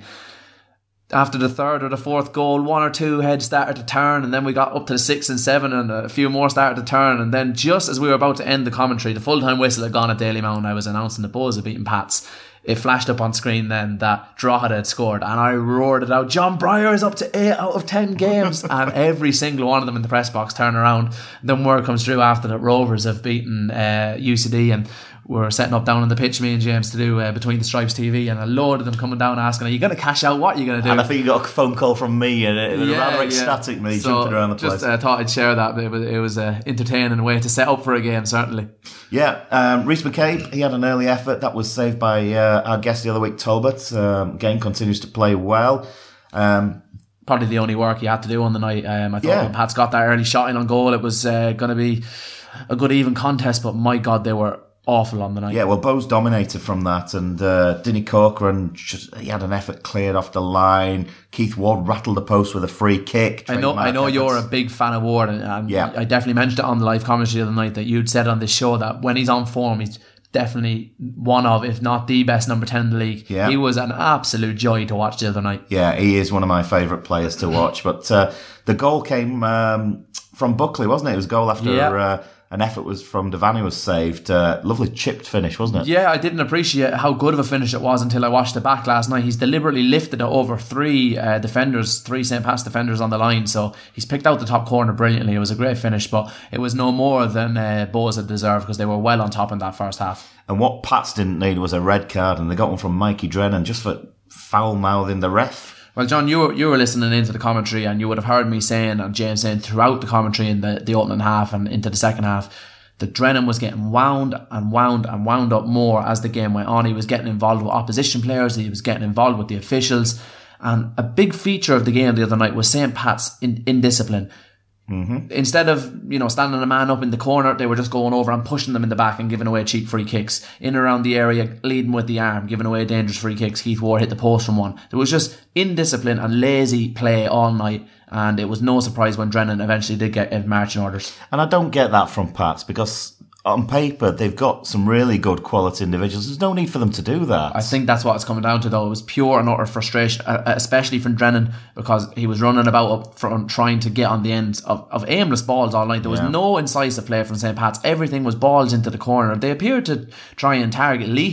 After the third or the fourth goal, one or two heads started to turn, and then we got up to the six and seven, and a few more started to turn. And then just as we were about to end the commentary, the full-time whistle had gone at Dalymount. I was announcing the Bohs had beaten Pats. It flashed up on screen then that Drogheda had scored, and I roared it out. John Bryer is up to eight out of ten games, and every single one of them in the press box turned around. Then word comes through after that Rovers have beaten uh, U C D, and we're setting up down on the pitch, me and James, to do uh, Between the Stripes T V, and a load of them coming down asking, are you going to cash out? What are you going to do? And I think you got a phone call from me, and it was yeah, rather yeah. ecstatic me so jumping around the place. Just uh, thought I'd share that. It was, it was an entertaining way to set up for a game, certainly. Yeah, um, Rhys McCabe, he had an early effort that was saved by uh, our guest the other week, Talbot. Um, again, continues to play well. Um, Probably the only work he had to do on the night. Um, I thought yeah. when Pat's got that early shot in on goal, it was uh, going to be a good even contest, but my God, they were awful on the night. Yeah, well, Bows dominated from that, and uh, Dinny Corcoran, just, he had an effort cleared off the line. Keith Ward rattled the post with a free kick. I know I know efforts. You're a big fan of Ward, and, and yeah. I definitely mentioned it on the live commentary the other night that you'd said on this show that when he's on form, he's definitely one of, if not the best number ten in the league. Yeah. He was an absolute joy to watch the other night. Yeah, he is one of my favourite players to watch. But uh, the goal came um, from Buckley, wasn't it? It was a goal after... Yeah. Uh, an effort was from Devaney was saved. Uh, lovely chipped finish, wasn't it? Yeah, I didn't appreciate how good of a finish it was until I watched it back last night. He's deliberately lifted it over three uh, defenders, three Saint Pat's defenders on the line. So he's picked out the top corner brilliantly. It was a great finish, but it was no more than uh, Bohs had deserved because they were well on top in that first half. And what Pats didn't need was a red card, and they got one from Mikey Drennan just for foul-mouthing the ref. Well, John, you were, you were listening into the commentary, and you would have heard me saying, and James saying throughout the commentary in the, the opening half and into the second half, that Drennan was getting wound and wound and wound up more as the game went on. He was getting involved with opposition players. He was getting involved with the officials. And a big feature of the game the other night was Saint Pat's in, indiscipline. Mm-hmm. Instead of, you know, standing a man up in the corner, they were just going over and pushing them in the back and giving away cheap free kicks. In and around the area, leading with the arm, giving away dangerous free kicks. Keith Ward hit the post from one. There was just indiscipline and lazy play all night. And it was no surprise when Drennan eventually did get marching orders. And I don't get that from Pats because on paper they've got some really good quality individuals. There's no need for them to do that. I think that's what it's coming down to, though. It was pure and utter frustration, especially from Drennan, because he was running about up front trying to get on the ends of, of aimless balls all night. There was yeah. no incisive play from Saint Pat's. Everything was balls into the corner. They appeared to try and target Leahy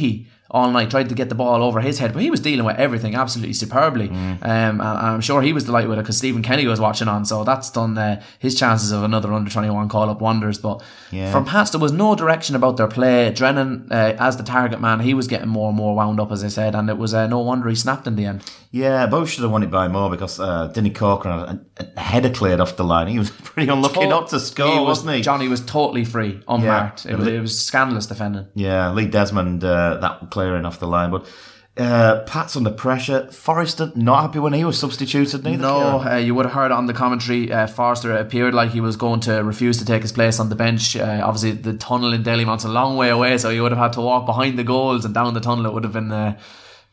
all night, tried to get the ball over his head, but he was dealing with everything absolutely superbly. Mm. Um, and, and I'm sure he was delighted with it because Stephen Kenny was watching on, so that's done uh, his chances of another under twenty-one call-up wonders. But yeah. from Pats, there was no direction about their play. Drennan, uh, as the target man, he was getting more and more wound up, as I said, and it was uh, no wonder he snapped in the end. Yeah, both should have won it by more because uh, Denny Corcoran had a, a header cleared off the line. He was pretty unlucky to- not to score, he was, wasn't he? Johnny was totally free, unmarked. Yeah. It was it was scandalous defending. Yeah, Lee Desmond, uh, that clearing off the line, but uh, Pat's under pressure. Forrester not happy when he was substituted neither. No, uh, you would have heard it on the commentary. Uh, Forrester appeared like he was going to refuse to take his place on the bench. Uh, obviously the tunnel in Dalymount's a long way away, so you would have had to walk behind the goals and down the tunnel. It would have been uh,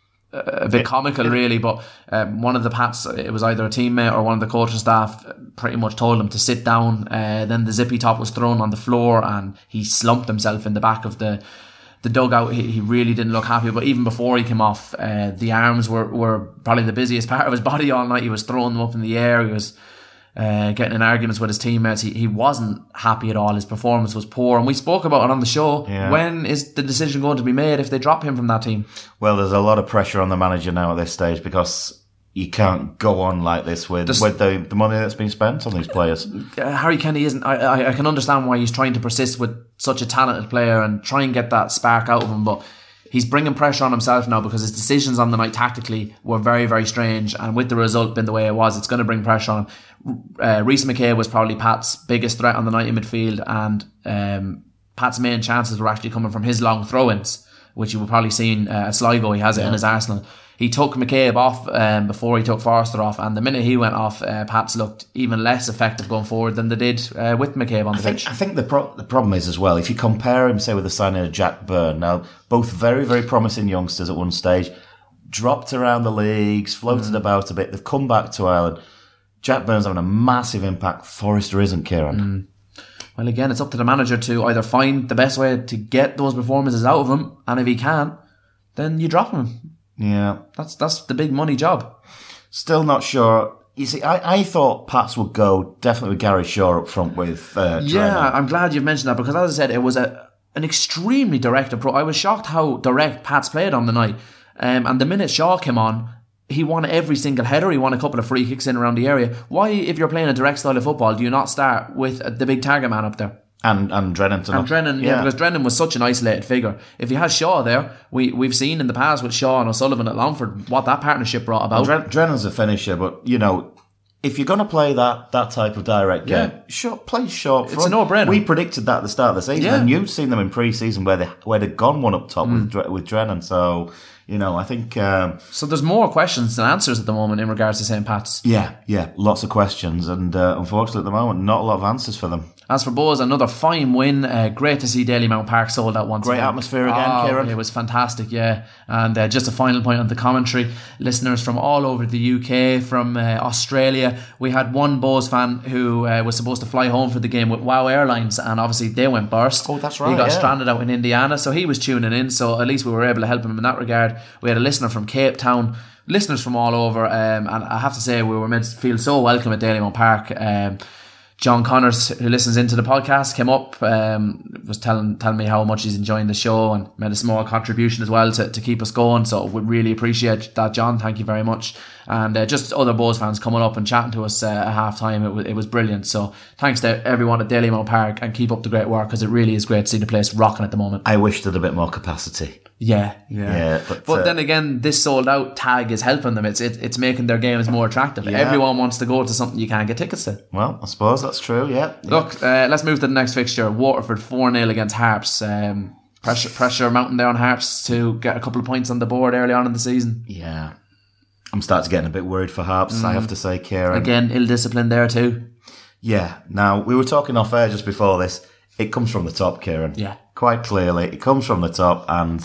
a bit comical really, but um, one of the Pats, it was either a teammate or one of the coaching staff, pretty much told him to sit down. Uh, then the zippy top was thrown on the floor and he slumped himself in the back of the the dugout. He, he really didn't look happy, but even before he came off, uh, the arms were, were probably the busiest part of his body all night. He was throwing them up in the air. He was uh, getting in arguments with his teammates. He, he wasn't happy at all. His performance was poor, and we spoke about it on the show. Yeah. When is the decision going to be made if they drop him from that team? Well, there's a lot of pressure on the manager now at this stage because you can't go on like this with, Just, with the, the money that's been spent on these players. Uh, Harry Kenny isn't. I, I I can understand why he's trying to persist with such a talented player and try and get that spark out of him, but he's bringing pressure on himself now because his decisions on the night tactically were very, very strange, and with the result being the way it was, it's going to bring pressure on him. Uh, Reece McKay was probably Pat's biggest threat on the night in midfield, and um, Pat's main chances were actually coming from his long throw-ins, which you will probably seen uh, at Sligo. He has it yeah. in his arsenal. He took McCabe off um, before he took Forrester off, and the minute he went off, uh, Pats looked even less effective going forward than they did uh, with McCabe on the I think, pitch. I think the pro- the problem is as well, if you compare him, say, with the signing of Jack Byrne, now both very, very promising youngsters at one stage, dropped around the leagues, floated mm. about a bit, they've come back to Ireland. Jack Byrne's having a massive impact. Forrester isn't, Kieran. Mm. Well, again, it's up to the manager to either find the best way to get those performances out of him, and if he can't, then you drop him. Yeah. That's that's the big money job. Still not sure. You see, I, I thought Pats would go definitely with Gary Shaw up front with uh, Yeah, I'm glad you've mentioned that because, as I said, it was a an extremely direct approach. I was shocked how direct Pats played on the night. Um, and the minute Shaw came on, he won every single header. He won a couple of free kicks in around the area. Why, if you're playing a direct style of football, do you not start with the big target man up there? And and Drennan. To and Drennan, yeah. yeah, because Drennan was such an isolated figure. If he has Shaw there, we, we've seen in the past with Shaw and O'Sullivan at Longford what that partnership brought about. Well, Dren- Drennan's a finisher, but, you know, if you're going to play that that type of direct game, yeah. sure, play Shaw up front. It's a no-brainer. We predicted that at the start of the season, yeah. and you've seen them in pre-season where, they, where they'd gone one up top mm. with, with Drennan, so... You know, I think... Um, so there's more questions than answers at the moment in regards to Saint Pat's. Yeah, yeah, lots of questions. And uh, unfortunately at the moment, not a lot of answers for them. As for Bohs, another fine win. Uh, great to see Dalymount Park sold out once Great again. atmosphere again, oh, Kieran. It was fantastic, yeah. And uh, just a final point on the commentary. Listeners from all over the U K, from uh, Australia. We had one Bohs fan who uh, was supposed to fly home for the game with WOW Airlines, and obviously they went burst. Oh, that's right, He got yeah. stranded out in Indiana, so he was tuning in, so at least we were able to help him in that regard. We had a listener from Cape Town, listeners from all over, um, and I have to say we were meant to feel so welcome at Dalymount Park. Um, John Connors, who listens into the podcast, came up, um, was telling telling me how much he's enjoying the show and made a small contribution as well to, to keep us going. So we really appreciate that, John. Thank you very much. And uh, just other Bohs fans coming up and chatting to us uh, at half time. It was, it was brilliant. So thanks to everyone at Dalymount Park, and keep up the great work because it really is great to see the place rocking at the moment. I wish there had a bit more capacity. Yeah, yeah. yeah but but uh, then again, this sold out tag is helping them. It's it, it's making their games more attractive. Yeah. Everyone wants to go to something you can't get tickets to. Well, I suppose that's true, yeah. yeah. Look, uh, let's move to the next fixture. Waterford four nil against Harps. Um, pressure, pressure mounting down Harps to get a couple of points on the board early on in the season. Yeah. I'm starting to get a bit worried for Harps, mm. I have to say, Kieran. Again, ill-discipline there too. Yeah. Now, we were talking off air just before this. It comes from the top, Kieran. Yeah. Quite clearly. It comes from the top, and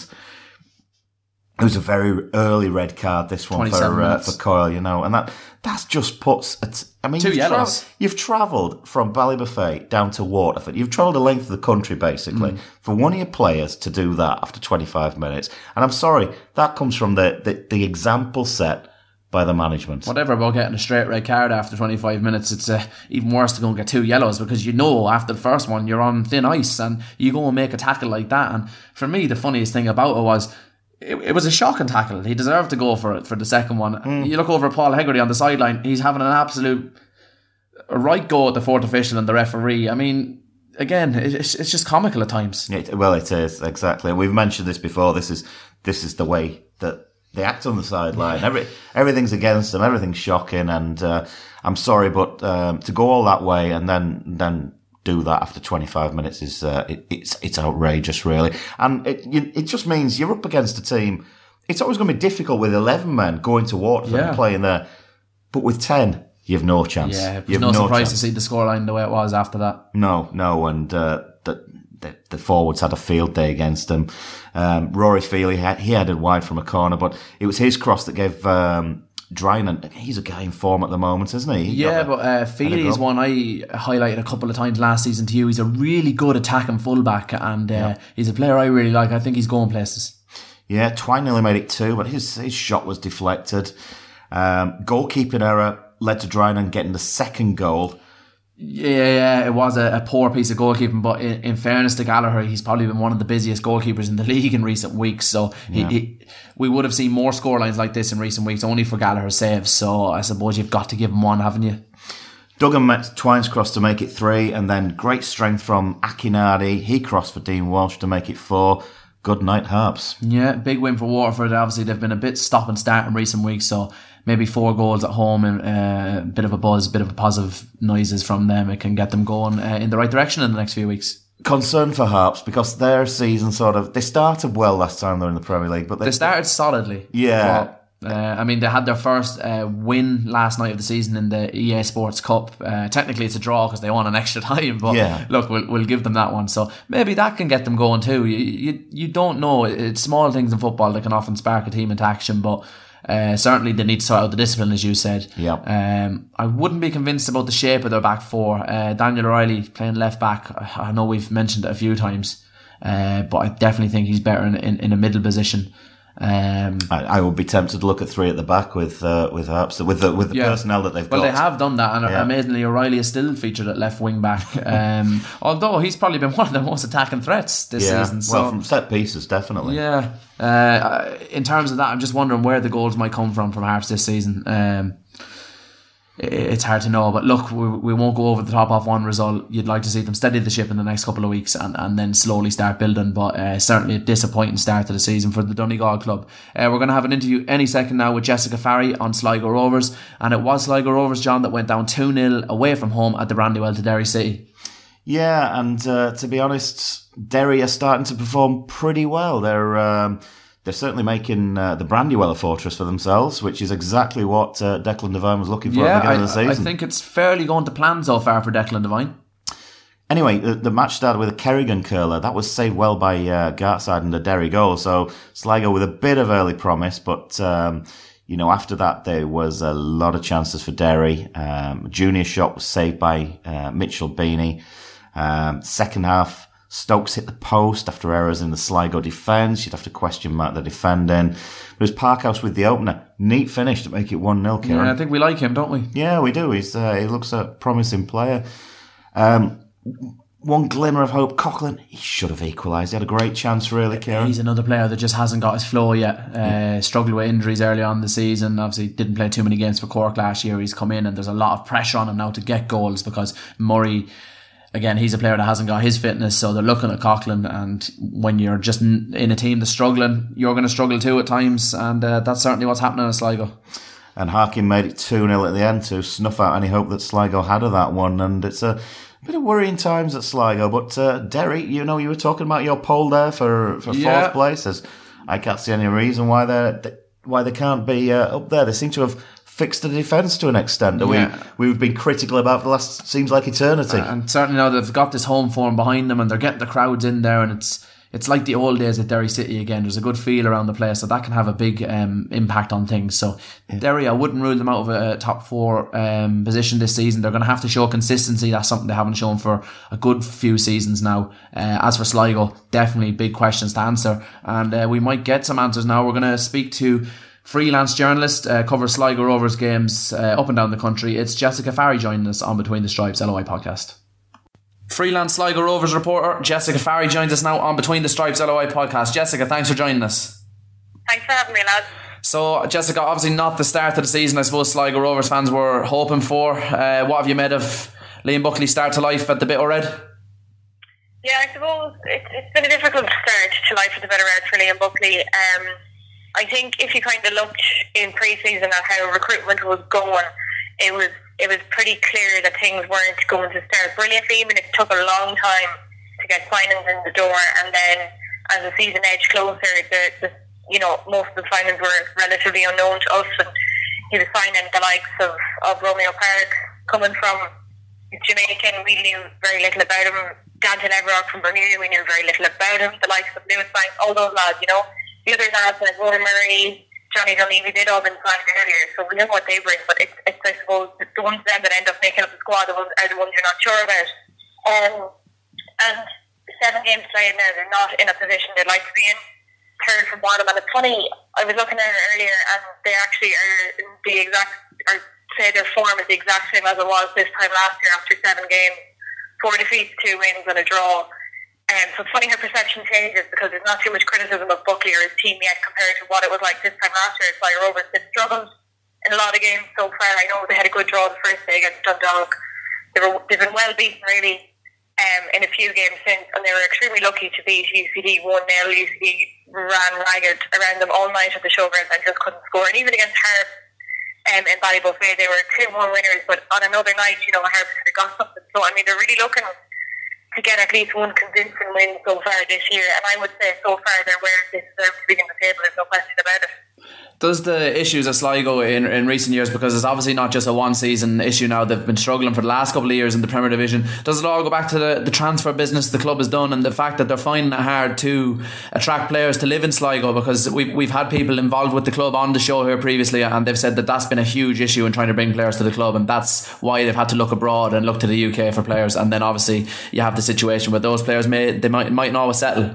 it was a very early red card, this one, for uh, for Coyle, you know, and that that's just puts... A t- I mean, Two you've, yellows. Tra- you've travelled from Ballybuffet down to Waterford. You've travelled the length of the country, basically, mm. for one of your players to do that after twenty-five minutes. And I'm sorry, that comes from the, the, the example set by the management. Whatever about getting a straight red card after twenty-five minutes, it's uh, even worse to go and get two yellows, because you know after the first one you're on thin ice and you go and make a tackle like that. And for me, the funniest thing about it was it, it was a shocking tackle. He deserved to go for it for the second one. Mm. You look over at Paul Hegarty on the sideline, he's having an absolute a right go at the fourth official and the referee. I mean, again, it's, it's just comical at times. It, well, it is, exactly. We've mentioned this before. This is this is the way that they act on the sideline. Yeah. Every, everything's against them, everything's shocking, and uh, I'm sorry, but um, to go all that way and then then do that after twenty-five minutes is uh, it, it's it's outrageous, really. And it it just means you're up against a team. It's always going to be difficult with eleven men going to Waterford yeah. and playing there, but with ten, you have no chance. Yeah, there's no, no surprise chance. To see the scoreline the way it was after that. No, no, and uh, the, the the forwards had a field day against them. Um, Rory Feely, he, had, he headed wide from a corner, but it was his cross that gave um, Drynan. He's a guy in form at the moment, isn't he? he yeah, but uh, Feely is one I highlighted a couple of times last season to you. He's a really good attacking fullback, and uh, yeah. he's a player I really like. I think he's going places. Yeah, Twine nearly made it two, but his his shot was deflected. Um, goalkeeping error led to Drynan getting the second goal. Yeah, yeah, it was a, a poor piece of goalkeeping, but in, in fairness to Gallagher, he's probably been one of the busiest goalkeepers in the league in recent weeks, so yeah. he, he, we would have seen more scorelines like this in recent weeks, only for Gallagher's saves, so I suppose you've got to give him one, haven't you? Duggan met Twine's cross to make it three, and then great strength from Akinade. He crossed for Dean Walsh to make it four. Good night, Harps. Yeah, big win for Waterford. Obviously, they've been a bit stop and start in recent weeks, so maybe four goals at home and uh, a bit of a buzz, a bit of a positive noises from them. It can get them going uh, in the right direction in the next few weeks. Concern for Harps because their season sort of, they started well last time they were in the Premier League, but they, they started solidly. Yeah. But, uh, I mean, they had their first uh, win last night of the season in the E A Sports Cup. Uh, technically, it's a draw because they won an extra time, but yeah. look, we'll we'll give them that one. So maybe that can get them going too. You you, you don't know. It's small things in football that can often spark a team into action, but Uh, certainly they need to sort out the discipline, as you said. Yeah. Um, I wouldn't be convinced about the shape of their back four. Uh, Daniel O'Reilly playing left back. I know we've mentioned it a few times, uh, but I definitely think he's better in, in, in a middle position. Um, I, I would be tempted to look at three at the back with uh, with Harps, with the with the yeah. personnel that they've well, got. Well, they have done that, and yeah. amazingly, O'Reilly is still featured at left wing back. Um, although he's probably been one of the most attacking threats this yeah. season. So, well, from set pieces, definitely. Yeah. Uh, in terms of that, I'm just wondering where the goals might come from from Harps this season. Um, It's hard to know, but look, we, we won't go over the top off one result. You'd like to see them steady the ship in the next couple of weeks and, and then slowly start building, but uh, certainly a disappointing start to the season for the Donegal club. Uh, we're going to have an interview any second now with Jessica Farry on Sligo Rovers, and it was Sligo Rovers, John, that went down two nil away from home at the Brandywell to Derry City. Yeah, and uh, to be honest, Derry are starting to perform pretty well. They're... Um They're certainly making uh, the Brandywell a fortress for themselves, which is exactly what uh, Declan Devine was looking for yeah, at the beginning I, of the season. I think it's fairly going to plan so far for Declan Devine. Anyway, the, the match started with a Kerrigan curler. That was saved well by uh, Gartside and a Derry goal. So Sligo with a bit of early promise, but um, you know, after that there was a lot of chances for Derry. Um, junior shot was saved by uh, Mitchell Beanie. Um, second half, Stokes hit the post after errors in the Sligo defence. You'd have to question mark the defending. It was Parkhouse with the opener. Neat finish to make it one nil, Kieran. Yeah, I think we like him, don't we? Yeah, we do. He's uh, he looks a promising player. Um, one glimmer of hope. Coughlin, he should have equalised. He had a great chance, really, Kieran. He's another player that just hasn't got his flow yet. Uh, struggled with injuries early on in the season. Obviously, didn't play too many games for Cork last year. He's come in and there's a lot of pressure on him now to get goals because Murray... Again, he's a player that hasn't got his fitness, so they're looking at Coughlin, and when you're just in a team that's struggling, you're going to struggle too at times, and uh, that's certainly what's happening at Sligo. And Harkin made it two nil at the end to snuff out any hope that Sligo had of that one, and it's a bit of worrying times at Sligo, but uh, Derry, you know, you were talking about your poll there for, for fourth yeah. place. I can't see any reason why they why they can't be uh, up there. They seem to have fixed the defence to an extent that yeah. we, we've been critical about for the last, seems like eternity. Uh, and certainly now they've got this home form behind them and they're getting the crowds in there, and it's it's like the old days at Derry City again. There's a good feel around the place, so that can have a big um, impact on things. So yeah. Derry, I wouldn't rule them out of a top four um, position this season. They're going to have to show consistency. That's something they haven't shown for a good few seasons now. Uh, as for Sligo, definitely big questions to answer, and uh, we might get some answers now. We're going to speak to freelance journalist, uh, covers Sligo Rovers games uh, up and down the country. It's Jessica Farry joining us on Between the Stripes L O I podcast. Freelance Sligo Rovers reporter Jessica Farry joins us now on Between the Stripes L O I podcast. Jessica, thanks for joining us. Thanks for having me, lads. So, Jessica, obviously not the start of the season I suppose Sligo Rovers fans were hoping for. Uh, what have you made of Liam Buckley's start to life at the Bitter Red? Yeah, I suppose it's, it's been a difficult start to life at the Bitter Red for Liam Buckley. Um, I think if you kind of looked in pre-season at how recruitment was going, it was it was pretty clear that things weren't going to start brilliantly. I mean, it took a long time to get signings in the door, and then as the season edged closer, the, the you know, most of the signings were relatively unknown to us, and he was signing the likes of, of Romeo Park, coming from Jamaican. We knew very little about him. Danton Everock from Bermuda, we knew very little about him. The likes of Lewis Banks, all those lads, you know. The other lads like Ronan Murray, Johnny Dunleavy, they'd all been signed earlier, so we know what they bring, but it's, it's I suppose, the ones then that end up making up the squad are the ones you're not sure about. Um, and seven games played now, they're not in a position they'd like to be in. Third from bottom, and it's funny, I was looking at it earlier, and they actually are in the exact, or say their form is the exact same as it was this time last year after seven games. Four defeats, two wins and a draw. Um, so it's funny how perception changes, because there's not too much criticism of Buckley or his team yet compared to what it was like this time last year. It's like Rovers, they've struggled in a lot of games so far. I know they had a good draw the first day against Dundalk. They were, they've been well beaten really um, in a few games since, and they were extremely lucky to beat U C D one nil. U C D ran ragged around them all night at the showgrounds and just couldn't score. And even against Harp um, in Ballybuffet, they were two one winners, but on another night, you know, Harp could have got something. So I mean, they're really looking to get at least one convincing win so far this year, and I would say so far they're where they deserve to be in the table. There's no question about it. Does the issues of Sligo in, in recent years, because it's obviously not just a one season issue now, they've been struggling for the last couple of years in the Premier Division, does it all go back to the, the transfer business the club has done and the fact that they're finding it hard to attract players to live in Sligo? Because we've, we've had people involved with the club on the show here previously, and they've said that that's been a huge issue in trying to bring players to the club, and that's why they've had to look abroad and look to the U K for players. And then obviously you have the situation where those players may they might might not always settle.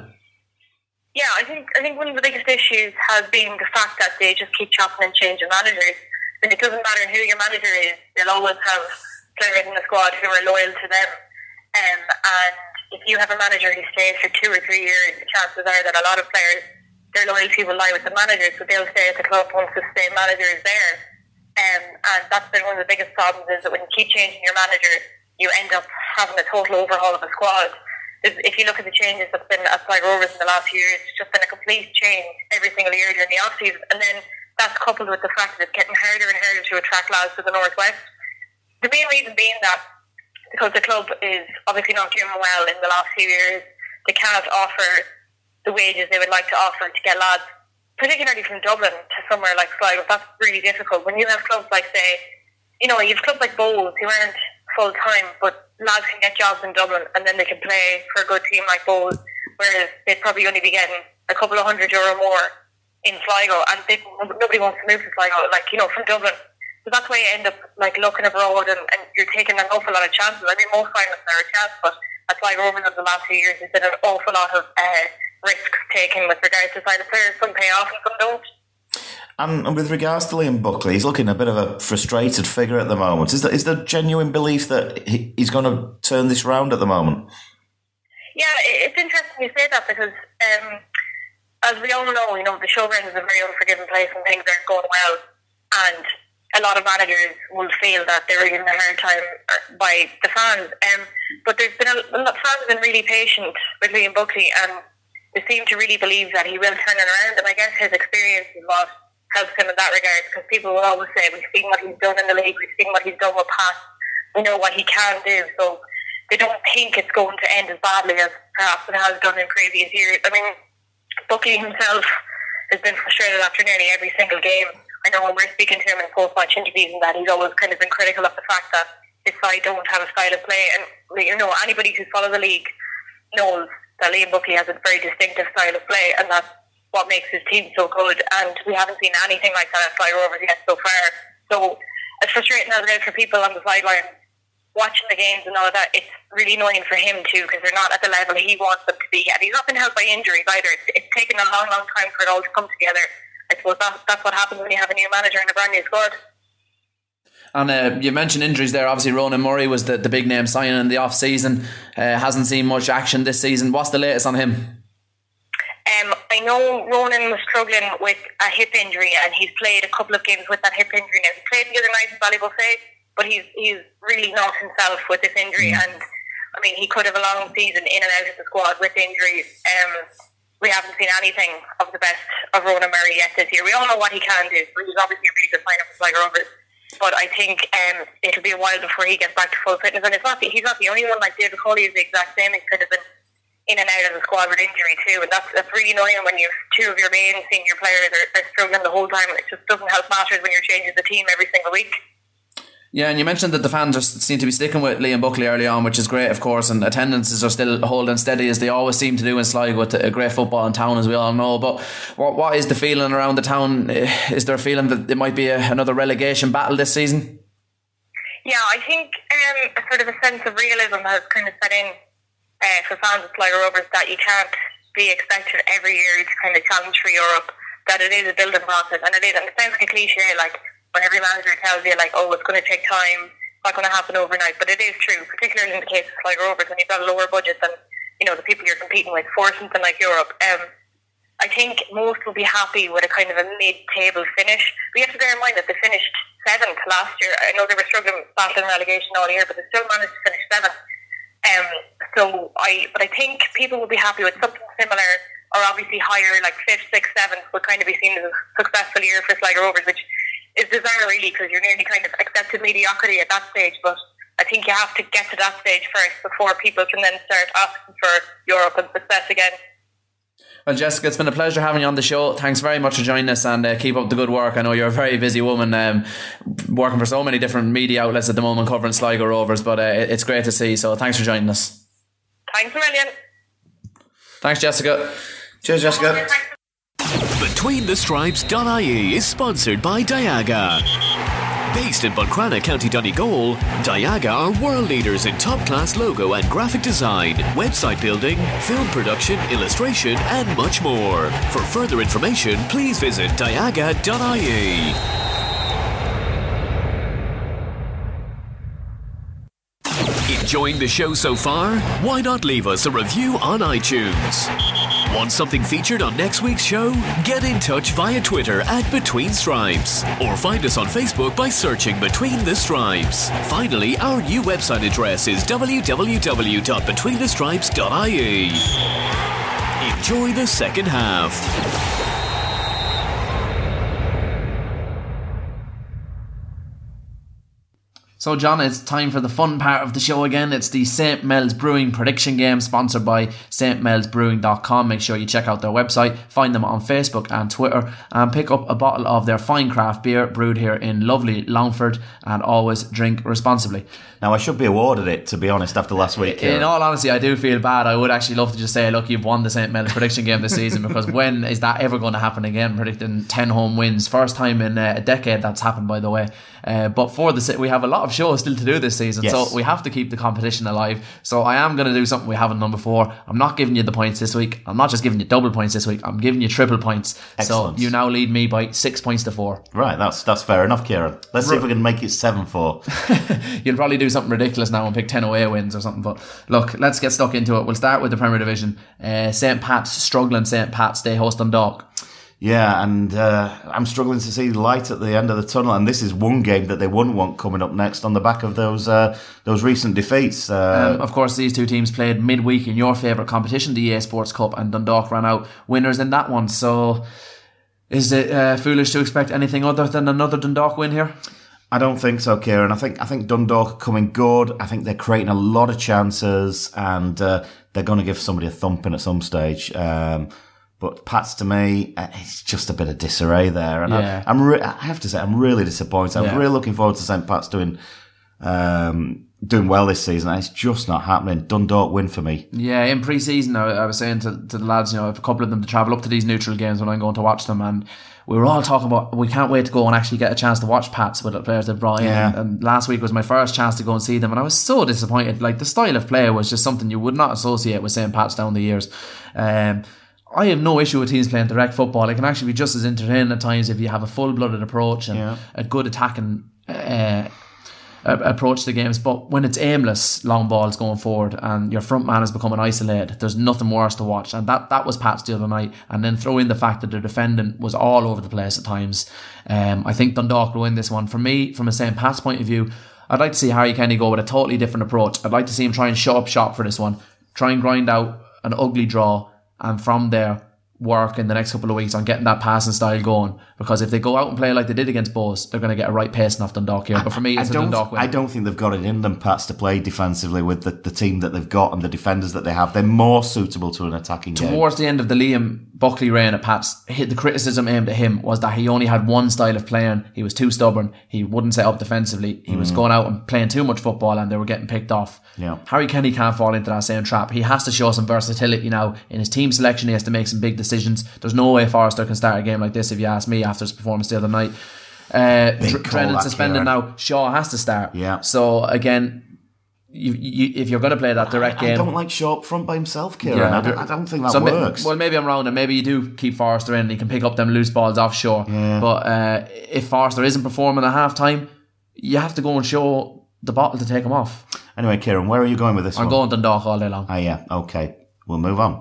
Yeah, I think I think one of the biggest issues has been the fact that they just keep chopping and changing managers. And it doesn't matter who your manager is, they'll always have players in the squad who are loyal to them. Um, and if you have a manager who stays for two or three years, the chances are that a lot of players, their loyalty will lie with the manager, so they'll stay at the club once the same manager is there. Um, and that's been one of the biggest problems, is that when you keep changing your manager, you end up having a total overhaul of the squad. If you look at the changes that's been at Sligo Rovers in the last few years, it's just been a complete change every single year during the off-season. And then that's coupled with the fact that it's getting harder and harder to attract lads to the Northwest. The main reason being that because the club is obviously not doing well in the last few years, they can't offer the wages they would like to offer to get lads, particularly from Dublin to somewhere like Sligo. That's really difficult. When you have clubs like, say, you know, you have clubs like Bowls who aren't full-time, but lads can get jobs in Dublin and then they can play for a good team like Bowls, whereas they'd probably only be getting a couple of hundred euro more in Sligo, and they, nobody wants to move to Sligo, like, you know, from Dublin. So that's why you end up like looking abroad, and, and you're taking an awful lot of chances. I mean, most finalists are a chance, but at Sligo Rovers over the last few years, there's been an awful lot of uh, risks taken with regards to signing players. Some pay off and some don't. And with regards to Liam Buckley, he's looking a bit of a frustrated figure at the moment. Is there, is there genuine belief that he, he's going to turn this round at the moment? Yeah, it's interesting you say that, because um, as we all know, you know, the showground is a very unforgiving place and things aren't going well, and a lot of managers will feel that they're given a hard time by the fans. Um, but there's been a, a lot of fans have been really patient with Liam Buckley, and they seem to really believe that he will turn it around. And I guess his experience is what helps him in that regard, because people will always say, we've seen what he's done in the league, we've seen what he's done with Pat, we know what he can do, so they don't think it's going to end as badly as perhaps it has done in previous years. I mean, Buckley himself has been frustrated after nearly every single game. I know when we're speaking to him in post-match interviews and that, he's always kind of been critical of the fact that his side don't have a style of play, and you know, anybody who follows the league knows that Liam Buckley has a very distinctive style of play, and that's what makes his team so good, and we haven't seen anything like that at Sligo Rovers yet so far. So it's frustrating as it is for people on the sideline watching the games and all of that. It's really annoying for him too, because they're not at the level he wants them to be, and he's not been helped by injuries either. It's, it's taken a long, long time for it all to come together. I suppose that, that's what happens when you have a new manager and a brand new squad. And uh, you mentioned injuries there. Obviously Ronan Murray was the, the big name signing in the off season. Uh, hasn't seen much action this season. What's the latest on him? Um, I know Ronan was struggling with a hip injury, and he's played a couple of games with that hip injury now. He played the other night in Ballybofey, but he's he's really not himself with this injury, mm. and I mean, he could have a long season in and out of the squad with injuries. Um, we haven't seen anything of the best of Ronan Murray yet this year. We all know what he can do. He's obviously a really good sign-up for Sligo Rovers, but I think um, it'll be a while before he gets back to full fitness. And it's not, he's not the only one. Like David Coley is the exact same. He could have been in and out of the squad with injury too, and that's that's really annoying when you two of your main senior players are, are struggling the whole time. It just doesn't help matters when you're changing the team every single week. Yeah, and you mentioned that the fans just seem to be sticking with Liam Buckley early on, which is great, of course, and attendances are still holding steady as they always seem to do in Sligo with a great football in town, as we all know. But what what is the feeling around the town? Is there a feeling that it might be a, another relegation battle this season? Yeah, I think um, a sort of a sense of realism has kind of set in uh, for fans of Sligo Rovers, that you can't be expected every year to kind of challenge for Europe, that it is a building process, and it is, and it sounds like a cliche, like when every manager tells you, like, oh, it's going to take time, it's not going to happen overnight, but it is true, particularly in the case of Sligo Rovers, when you've got a lower budget than, you know, the people you're competing with for something like Europe. Um, I think most will be happy with a kind of a mid-table finish. We have to bear in mind that they finished seventh last year. I know they were struggling with battling relegation all year, but they still managed to finish seventh. Um, so I, but I think people will be happy with something similar, or obviously higher, like fifth, sixth, seventh, would kind of be seen as a successful year for Sligo Rovers, which is bizarre really, because you're nearly kind of accepted mediocrity at that stage. But I think you have to get to that stage first before people can then start asking for Europe and success again. Well, Jessica, it's been a pleasure having you on the show. Thanks very much for joining us, and uh, keep up the good work. I know you're a very busy woman, um, working for so many different media outlets at the moment covering Sligo Rovers, but uh, it's great to see, so thanks for joining us. Thanks a million. Thanks, Jessica. Cheers, Jessica. Between the Stripes dot I E is sponsored by Diaga. Based in Buncrana, County Donegal, Diaga are world leaders in top-class logo and graphic design, website building, film production, illustration, and much more. For further information, please visit diaga dot I E. Enjoying the show so far? Why not leave us a review on iTunes? Want something featured on next week's show? Get in touch via Twitter at Between Stripes, or find us on Facebook by searching Between the Stripes. Finally, our new website address is w w w dot between the stripes dot I E. Enjoy the second half. So, John, it's time for the fun part of the show again. It's the Saint Mel's Brewing prediction game, sponsored by st mels brewing dot com. Make sure you check out their website, find them on Facebook and Twitter, and pick up a bottle of their fine craft beer brewed here in lovely Longford, and always drink responsibly. Now, I should be awarded it, to be honest, after last week. In all honesty, I do feel bad. I would actually love to just say, look, you've won the Saint Mel's prediction game this season, because when is that ever going to happen again? Predicting ten home wins. First time in uh, a decade that's happened, by the way. Uh, but for the we have a lot of shows still to do this season, yes. So we have to keep the competition alive. So I am going to do something we haven't done before. I'm not giving you the points this week. I'm not just giving you double points this week. I'm giving you triple points. Excellent. So you now lead me by six points to four. Right, that's that's fair enough, Kieran. Let's see if we can make it seven four. You'll probably do something ridiculous now and pick ten away wins or something. But look, let's get stuck into it. We'll start with the Premier Division. Uh, Saint Pat's, struggling Saint Pat's. They host Dundalk. Yeah, and uh, I'm struggling to see light at the end of the tunnel, and this is one game that they wouldn't want coming up next on the back of those uh, those recent defeats. Uh, um, of course, these two teams played midweek in your favourite competition, the E A Sports Cup, and Dundalk ran out winners in that one. So, is it uh, foolish to expect anything other than another Dundalk win here? I don't think so, Kieran. I think I think Dundalk are coming good. I think they're creating a lot of chances, and uh, they're going to give somebody a thumping at some stage. Um, But Pats, to me, it's just a bit of disarray there, and yeah. I, I'm re- I have to say I'm really disappointed. I'm yeah. really looking forward to Saint Pat's doing um, doing well this season. And it's just not happening. Dundalk win for me. Yeah, in pre-season, I, I was saying to, to the lads, you know, a couple of them to travel up to these neutral games when I'm going to watch them, and we were all talking about we can't wait to go and actually get a chance to watch Pats with the players they've brought in. Yeah. And, and last week was my first chance to go and see them, and I was so disappointed. Like, the style of play was just something you would not associate with Saint Pat's down the years. Um, I have no issue with teams playing direct football. It can actually be just as entertaining at times if you have a full-blooded approach and yeah. a good attacking uh, approach the games, but when it's aimless long balls going forward and your front man is becoming isolated, there's nothing worse to watch, and that, that was Pats the other night. And then throw in the fact that the defendant was all over the place at times. um, I think Dundalk will win this one. For me, from a Saint Pat's point of view, I'd like to see Harry Kenny go with a totally different approach. I'd like to see him try and shut up shop for this one, try and grind out an ugly draw, and from there work in the next couple of weeks on getting that passing style going, because if they go out and play like they did against Bowes, they're going to get a right pacing off Dundalk here. But for me, it's I a Dundalk win. I don't think they've got it in them, Pats, to play defensively with the, the team that they've got and the defenders that they have. They're more suitable to an attacking game. Towards the end of the Liam Buckley reign at Pats, the criticism aimed at him was that he only had one style of playing. He was too stubborn. He wouldn't set up defensively. He mm. was going out and playing too much football, and they were getting picked off. Yeah. Harry Kenny can't fall into that same trap. He has to show some versatility now in his team selection. He has to make some big decisions. There's no way Forrester can start a game like this, if you ask me, after his performance the other night. Uh, Dr- Drennan suspended now. Shaw has to start. Yeah. So again, you, you, if you're going to play that direct I, I game, I don't like Shaw up front by himself, Kieran. Yeah, I, don't, I don't think that so works. Ma- well, maybe I'm wrong, and maybe you do keep Forrester in. And he can pick up them loose balls offshore. Yeah. But uh, if Forrester isn't performing at half time, you have to go and show the bottle to take him off. Anyway, Kieran, where are you going with this I'm one? going Dundalk all day long. Ah, yeah. Okay. We'll move on.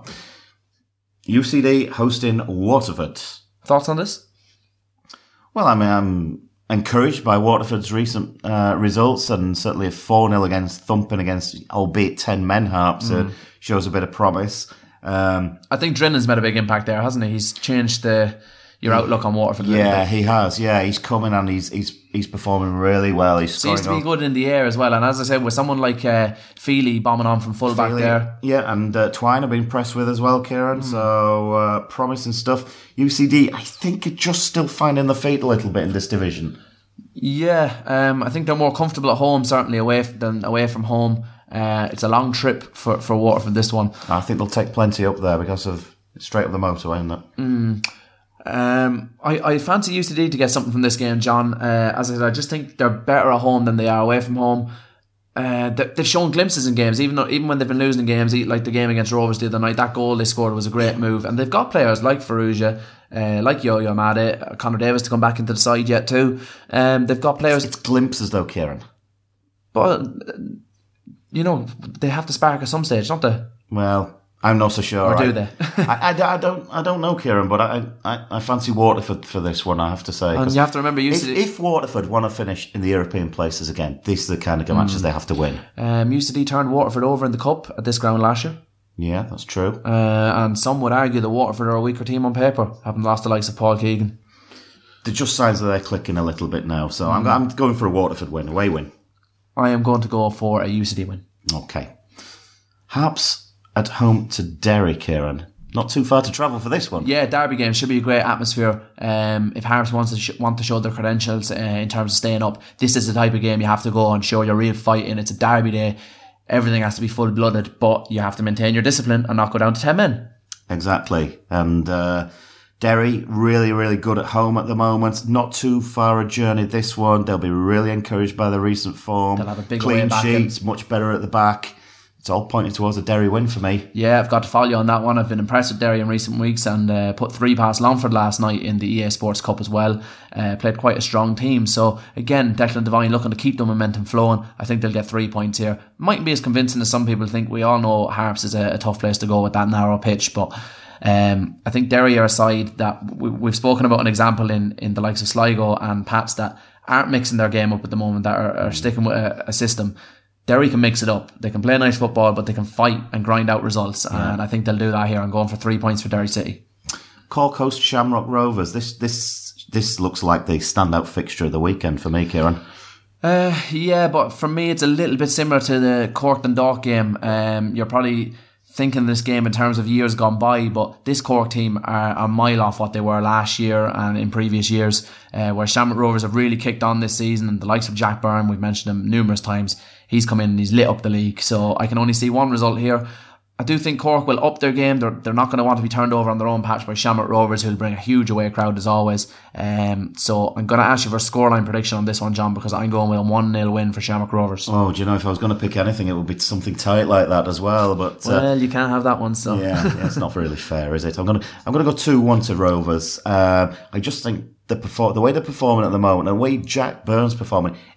U C D hosting Waterford. Thoughts on this? Well, I mean, I'm encouraged by Waterford's recent uh, results, and certainly a four nil against thumping against, albeit ten men Harps, mm. uh, shows a bit of promise. Um, I think Drennan's made a big impact there, hasn't he? He's changed the your outlook on Waterford a little yeah, bit. he has. Yeah, he's coming and he's he's he's performing really well. He's seems to be up. good in the air as well. And as I said, with someone like uh, Feely bombing on from fullback Feely, there, yeah, and uh, Twine have been pressed with as well, Kieran. Mm. So uh, promising stuff. U C D, I think, are just still finding their feet a little bit in this division. Yeah, um, I think they're more comfortable at home, certainly away f- than away from home. Uh, it's a long trip for for Waterford this one. I think they'll take plenty up there because of straight up the motorway, isn't it? Mm. Um, I, I fancy U C D to get something from this game, John. Uh, as I said, I just think they're better at home than they are away from home. Uh, they, they've shown glimpses in games, even though, even when they've been losing games, like the game against Rovers the other night. That goal they scored was a great move, and they've got players like Farrugia, uh, like Yo-Yo Made, Connor Davis to come back into the side yet too. Um, they've got players. It's glimpses though, Kieran. But you know they have to spark at some stage, don't they? Well, I'm not so sure. Or do I, they? I, I, I don't I don't know, Kieran, but I, I, I fancy Waterford for this one, I have to say. And you have to remember, U C D, if, if Waterford want to finish in the European places again, these are the kind of matches mm. they have to win. Um, U C D turned Waterford over in the Cup at this ground last year. Yeah, that's true. Uh, and some would argue that Waterford are a weaker team on paper, having lost the likes of Paul Keegan. They're just signs that they're clicking a little bit now, so mm. I'm, I'm going for a Waterford win, away win. I am going to go for a U C D win. Okay. Harps at home to Derry, Kieran. Not too far to travel for this one. Yeah, derby game should be a great atmosphere. Um, if Harps wants to sh- want to show their credentials uh, in terms of staying up, this is the type of game you have to go and show your real fight in. It's a derby day. Everything has to be full-blooded, but you have to maintain your discipline and not go down to ten men. Exactly. And uh, Derry, really, really good at home at the moment. Not too far a journey, this one. They'll be really encouraged by the recent form. They'll have a big clean back sheets, in. Much better at the back. It's all pointing towards a Derry win for me. Yeah, I've got to follow you on that one. I've been impressed with Derry in recent weeks, and uh, put three past Longford last night in the E A Sports Cup as well. Uh, played quite a strong team. So again, Declan Devine looking to keep the momentum flowing. I think they'll get three points here. Mightn't be as convincing as some people think. We all know Harps is a, a tough place to go with that narrow pitch, but um, I think Derry are a side that we, we've spoken about an example in, in the likes of Sligo and Pats that aren't mixing their game up at the moment, that are, are sticking with a, a system. Derry can mix it up. They can play nice football, but they can fight and grind out results. Yeah. And I think they'll do that here. I'm going for three points for Derry City. Cork host Shamrock Rovers. This this this looks like the standout fixture of the weekend for me, Kieran. Uh, yeah, but for me, it's a little bit similar to the Cork Dundalk game. Um, you're probably thinking this game in terms of years gone by, but this Cork team are a mile off what they were last year and in previous years, uh, where Shamrock Rovers have really kicked on this season. And the likes of Jack Byrne, we've mentioned him numerous times, he's come in and he's lit up the league. So I can only see one result here. I do think Cork will up their game. They're, they're not going to want to be turned over on their own patch by Shamrock Rovers, who'll bring a huge away crowd as always. Um, so I'm going to ask you for a scoreline prediction on this one, John, because I'm going with a one nil win for Shamrock Rovers. Oh, do you know, if I was going to pick anything, it would be something tight like that as well. But uh, well, you can't have that one. So yeah, yeah, it's not really fair, is it? I'm going to I'm going to go two one to Rovers. Uh, I just think the perform- the way they're performing at the moment, and the way Jack Byrne's performing,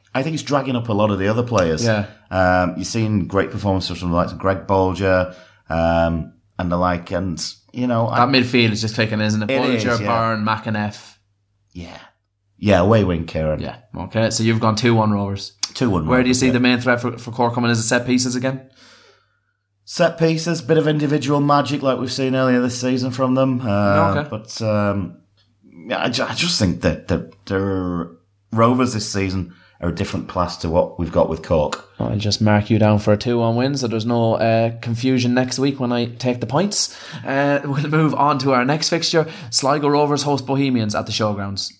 I think he's dragging up a lot of the other players. Yeah. Um, you're seeing great performances from the likes of Greg Bolger um, and the like. And, you know... That I, midfield is just clicking, isn't it? it Bolger, is, yeah. Byrne, McAneff. Yeah. Yeah, away win, Kieran. Yeah. Okay, so you've gone two one Rovers. two one Where do you see yeah. the main threat for, for Cork coming as a set pieces again? Set pieces, bit of individual magic like we've seen earlier this season from them. Uh, okay. But um, yeah, I, ju- I just think that the, the Rovers this season are a different class to what we've got with Cork. I'll just mark you down for a two one win so there's no uh, confusion next week when I take the points. Uh, we'll move on to our next fixture. Sligo Rovers host Bohemians at the Showgrounds.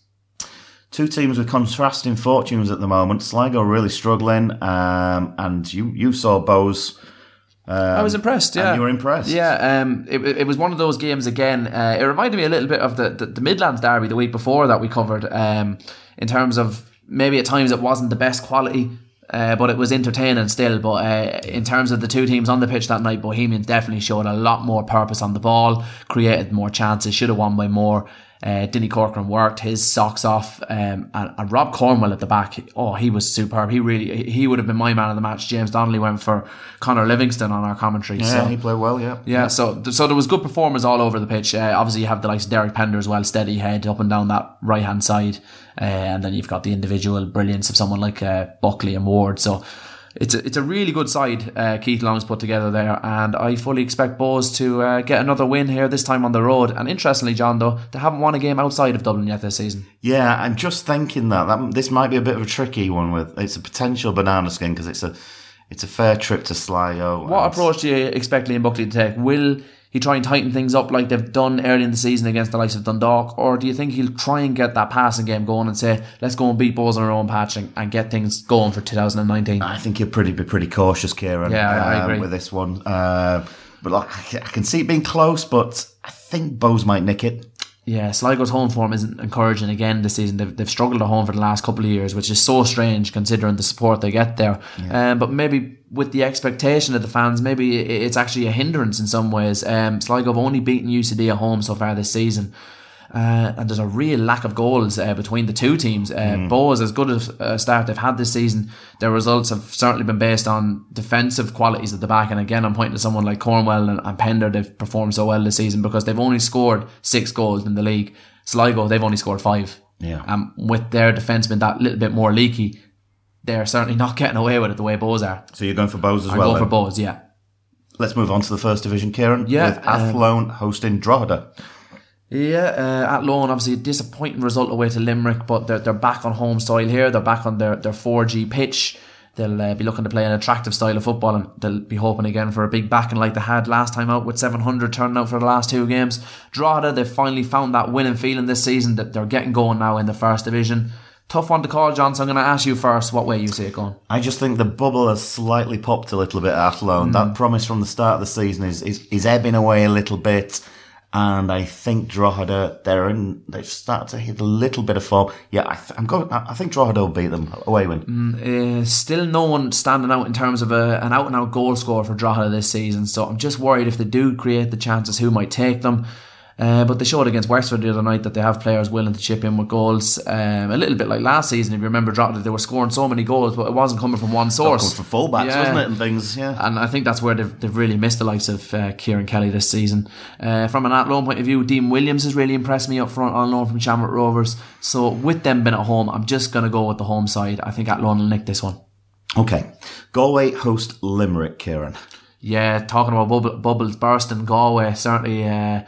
Two teams with contrasting fortunes at the moment. Sligo really struggling, um, and you, you saw Bowes. Um, I was impressed, yeah. And you were impressed. Yeah, um, it, it was one of those games again. Uh, it reminded me a little bit of the, the, the Midlands derby the week before that we covered, um, in terms of maybe at times it wasn't the best quality, uh, but it was entertaining still. But uh, in terms of the two teams on the pitch that night, Bohemians definitely showed a lot more purpose on the ball, created more chances, should have won by more. Uh, Dinny Corcoran worked his socks off, um, and, and Rob Cornwell at the back. Oh, he was superb. He really, he would have been my man of the match. James Donnelly went for Conor Livingston on our commentary. Yeah, so, he played well. Yeah, yeah. So, so there was good performers all over the pitch. Uh, obviously, you have the likes of Derek Pender as well, steady head up and down that right hand side, uh, and then you've got the individual brilliance of someone like uh, Buckley and Ward. So. It's a, it's a really good side uh, Keith Long's put together there, and I fully expect Bowes to uh, get another win here, this time on the road. And interestingly, John, though, they haven't won a game outside of Dublin yet this season. Yeah, I'm just thinking that, that this might be a bit of a tricky one. With it's a potential banana skin because it's a it's a fair trip to Sligo. What and approach do you expect Liam Buckley to take? Will he try and tighten things up like they've done early in the season against the likes of Dundalk, or do you think he'll try and get that passing game going and say, let's go and beat Bowes on our own patch and, and get things going for two thousand nineteen? I think he'll pretty be pretty cautious, Kieran. Yeah, I, I um, agree with this one. Uh, but like, I can see it being close, but I think Bowes might nick it. Yeah, Sligo's home form isn't encouraging again this season. They've, they've struggled at home for the last couple of years, which is so strange considering the support they get there. Yeah. Um, but maybe with the expectation of the fans, maybe it's actually a hindrance in some ways. Um, Sligo have only beaten U C D at home so far this season. Uh, and there's a real lack of goals uh, between the two teams. Uh, mm. Bowes, as good a start they've had this season, their results have certainly been based on defensive qualities at the back. And again, I'm pointing to someone like Cornwell and, and Pender. They've performed so well this season because they've only scored six goals in the league. Sligo, they've only scored five. Yeah. Um, with their defensemen that little bit more leaky, they're certainly not getting away with it the way Bowes are. So you're going for Bowes as I'm well? I'm going then? for Bowes, yeah. Let's move on to the first division, Kieran. Yeah, with Athlone um, hosting Drogheda. Yeah, uh, Athlone, obviously a disappointing result away to Limerick, but they're they're back on home soil here. They're back on their, their four G pitch. They'll uh, be looking to play an attractive style of football, and they'll be hoping again for a big backing like they had last time out with seven hundred turning out for the last two games. Drogheda, they've finally found that winning feeling this season, that they're getting going now in the first division. Tough one to call, John, so I'm going to ask you first what way you see it going. I just think the bubble has slightly popped a little bit at Athlone. Mm. That promise from the start of the season is, is, is ebbing away a little bit. And I think Drogheda, they're in, they've started to hit a little bit of form. Yeah, I th- I'm going, I think Drogheda will beat them. Away win. Mm, uh, still no one standing out in terms of a, an out and out goal scorer for Drogheda this season. So I'm just worried if they do create the chances, who might take them. Uh, but they showed against Wexford the other night that they have players willing to chip in with goals. Um, a little bit like last season, if you remember, Drogheda, they were scoring so many goals, but it wasn't coming from one source. Coming from fullbacks, yeah. wasn't it, and things, yeah. And I think that's where they've, they've really missed the likes of uh, Kieran Kelly this season. Uh, from an Athlone point of view, Dean Williams has really impressed me up front on loan from Shamrock Rovers. So with them being at home, I'm just going to go with the home side. I think Athlone will nick this one. Okay. Galway host Limerick, Kieran. Yeah, talking about bubble, bubbles bursting, Galway certainly... Uh,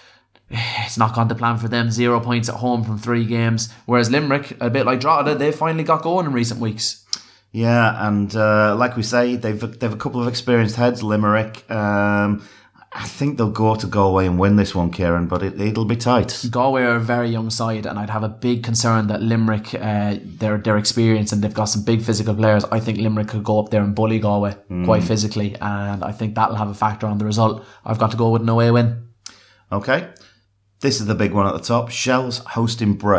it's not gone to plan for them. Zero points at home from three games. Whereas Limerick, a bit like Drogheda, they finally got going in recent weeks. Yeah, and uh, like we say, they've they've a couple of experienced heads. Limerick, um, I think they'll go to Galway and win this one, Kieran, but it, it'll be tight. Galway are a very young side, and I'd have a big concern that Limerick, uh, they're they're experienced and they've got some big physical players. I think Limerick could go up there and bully Galway mm. quite physically, and I think that'll have a factor on the result. I've got to go with an away win. Okay. This is the big one at the top. Shells hosting Bray.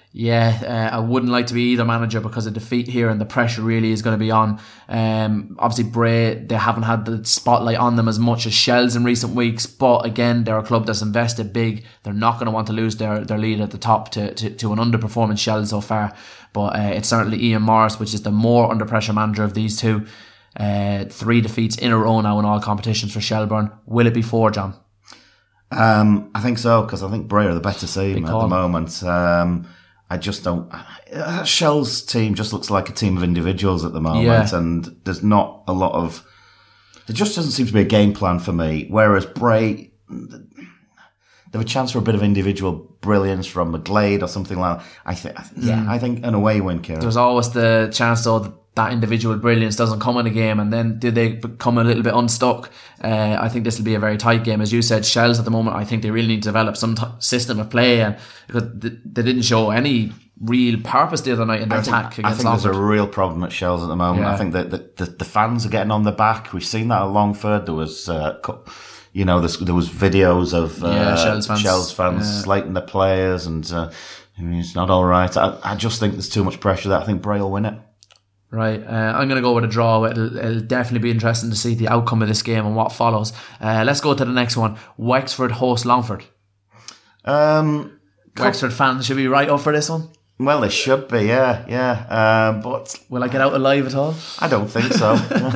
Yeah, uh, I wouldn't like to be either manager because of defeat here, and the pressure really is going to be on. Um, obviously, Bray, they haven't had the spotlight on them as much as Shells in recent weeks, but again, they're a club that's invested big. They're not going to want to lose their, their lead at the top to, to, to an underperforming Shells so far. But uh, it's certainly Ian Morris, which is the more under pressure manager of these two. Uh, three defeats in a row now in all competitions for Shelbourne. Will it be four, John? Um, I think so, because I think Bray are the better team Big at call. the moment. Um, I just don't. Uh, Shell's team just looks like a team of individuals at the moment, Yeah. and there's not a lot of. There just doesn't seem to be a game plan for me. Whereas Bray, they have a chance for a bit of individual brilliance from McGlade or something like that. I think, yeah, I think an away win, Kieran. There's always the chance, though, that that individual brilliance doesn't come in a game, and then do they become a little bit unstuck? Uh, I think this will be a very tight game. As you said, Shells at the moment, I think they really need to develop some t- system of play, and because they didn't show any real purpose the other night in their I think, attack I against think there's Longford. a real problem at Shells at the moment. Yeah. I think that the, the, the fans are getting on the back. We've seen that at Longford. There was, uh, co- you know, there, there was videos of uh, Yeah, Shells fans. Shells fans Yeah. slating the players, and uh, I mean, it's not all right. I, I just think there's too much pressure there. I think Bray will win it. Right, uh, I'm going to go with a draw. It'll, it'll definitely be interesting to see the outcome of this game and what follows. Uh, let's go to the next one. Wexford host Longford. Um, Wexford fans should be right up for this one. well, they should be, yeah, yeah. Um, but Will I get out alive at all? I don't think so.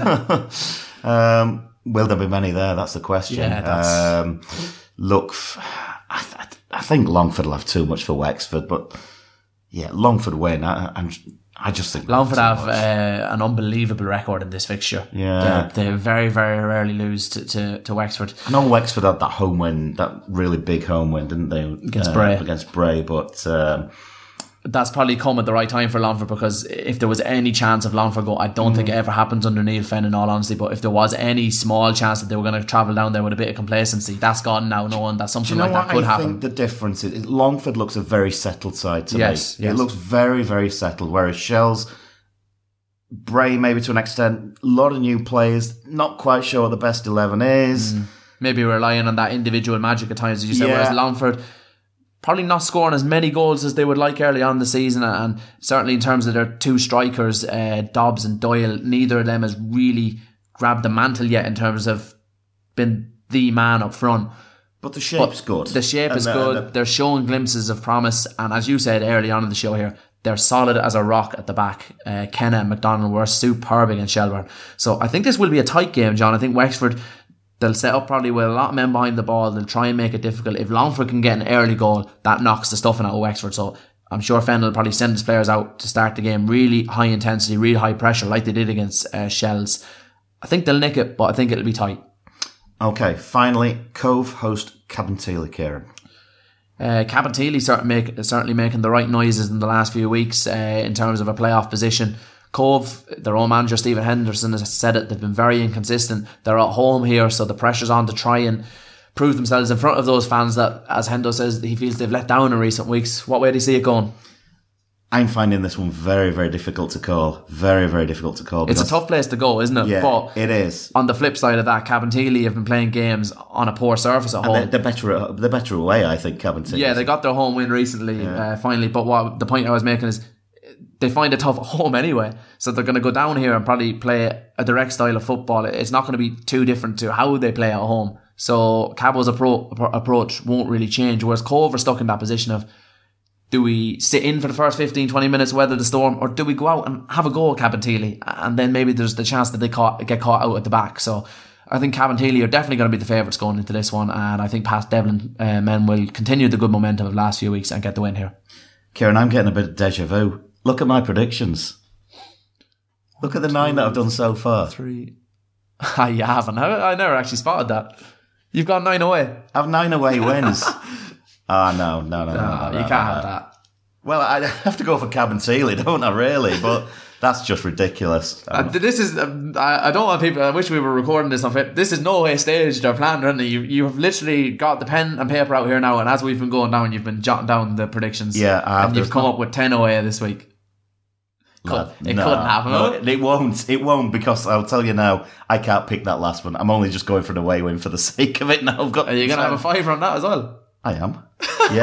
um, will there be many there? That's the question. Yeah, that's- Um, look, f- I, th- I think Longford will have too much for Wexford, but yeah, Longford win. I, I'm, I just think Longford too have much. uh, an unbelievable record in this fixture. Yeah. They, they very, very rarely lose to, to, to Wexford. I know Wexford had that home win, that really big home win, didn't they? Against Uh, Bray. Against Bray, but um, That's probably come at the right time for Longford, because if there was any chance of Longford go, I don't think it ever happens under Neil Fenn, in all honesty, but if there was any small chance that they were going to travel down there with a bit of complacency, that's gone now, knowing that do something you know like what that could I happen. think the difference is? Longford looks a very settled side to Yes, me. yes. It looks very, very settled, whereas Shells, Bray maybe to an extent, a lot of new players, not quite sure what the best eleven is. Maybe relying on that individual magic at times, as you said, Yeah. whereas Longford probably not scoring as many goals as they would like early on in the season, and certainly in terms of their two strikers, uh, Dobbs and Doyle, neither of them has really grabbed the mantle yet in terms of been the man up front. But the shape's good. The shape And is the- good. the- They're showing glimpses of promise, and as you said early on in the show here, they're solid as a rock at the back. Uh, Kenna and McDonald were superb against Shelbourne. So I think this will be a tight game, John. I think Wexford, they'll set up probably with a lot of men behind the ball. They'll try and make it difficult. If Longford can get an early goal, that knocks the stuffing out of Wexford. So I'm sure Fenn will probably send his players out to start the game really high intensity, really high pressure, like they did against uh, Shells. I think they'll nick it, but I think it'll be tight. Okay, finally, Cove host Cabinteely, Kieran. Uh, Cabinteely certainly, make, certainly making the right noises in the last few weeks uh, in terms of a playoff position. Cove, their own manager Stephen Henderson has said it, they've been very inconsistent. They're at home here, so the pressure's on to try and prove themselves in front of those fans that, as Hendo says, he feels they've let down in recent weeks. What way do you see it going? I'm finding this one very, very difficult to call. Very, very difficult to call. It's a because- tough place to go, isn't it? Yeah, But it is. on the flip side of that, Cabinteely have been playing games on a poor surface at And they're, home. they're better. They're better away, I think. Cabinteely. Yeah, they got their home win recently, uh, finally. But what the point I was making is they find it tough at home anyway. So they're going to go down here and probably play a direct style of football. It's not going to be too different to how they play at home. So Cabo's appro- approach won't really change. Whereas Cove are stuck in that position of, do we sit in for the first fifteen, twenty minutes, weather the storm, or do we go out and have a go at Cabinteely? And then maybe there's the chance that they caught, get caught out at the back. So I think Cabinteely are definitely going to be the favourites going into this one. And I think Pat Devlin uh, men will continue the good momentum of the last few weeks and get the win here. Kieran, I'm getting a bit of deja vu. Look at my predictions. Look at the nine that I've done so far. Three. Ah, you haven't. I, I never actually spotted that. You've got nine away. I've nine away wins. Ah, no, no, no, no, Ah, no, you no, can't no. have that. Well, I have to go for Cabinteely, don't I, really? But that's just ridiculous. Uh, this is. Um, I, I don't want people. I wish we were recording this on it. This is no way staged or planned or anything. You you have literally got the pen and paper out here now, and as we've been going down, you've been jotting down the predictions. Yeah, I have. and you've There's come not- up with ten away this week. Could, Lad, it no, couldn't happen. no, would it? it won't. It won't, because I'll tell you now, I can't pick that last one. I'm only just going for an away win for the sake of it now. I've got. Are you going to have a fiver on that as well? I am. Yeah.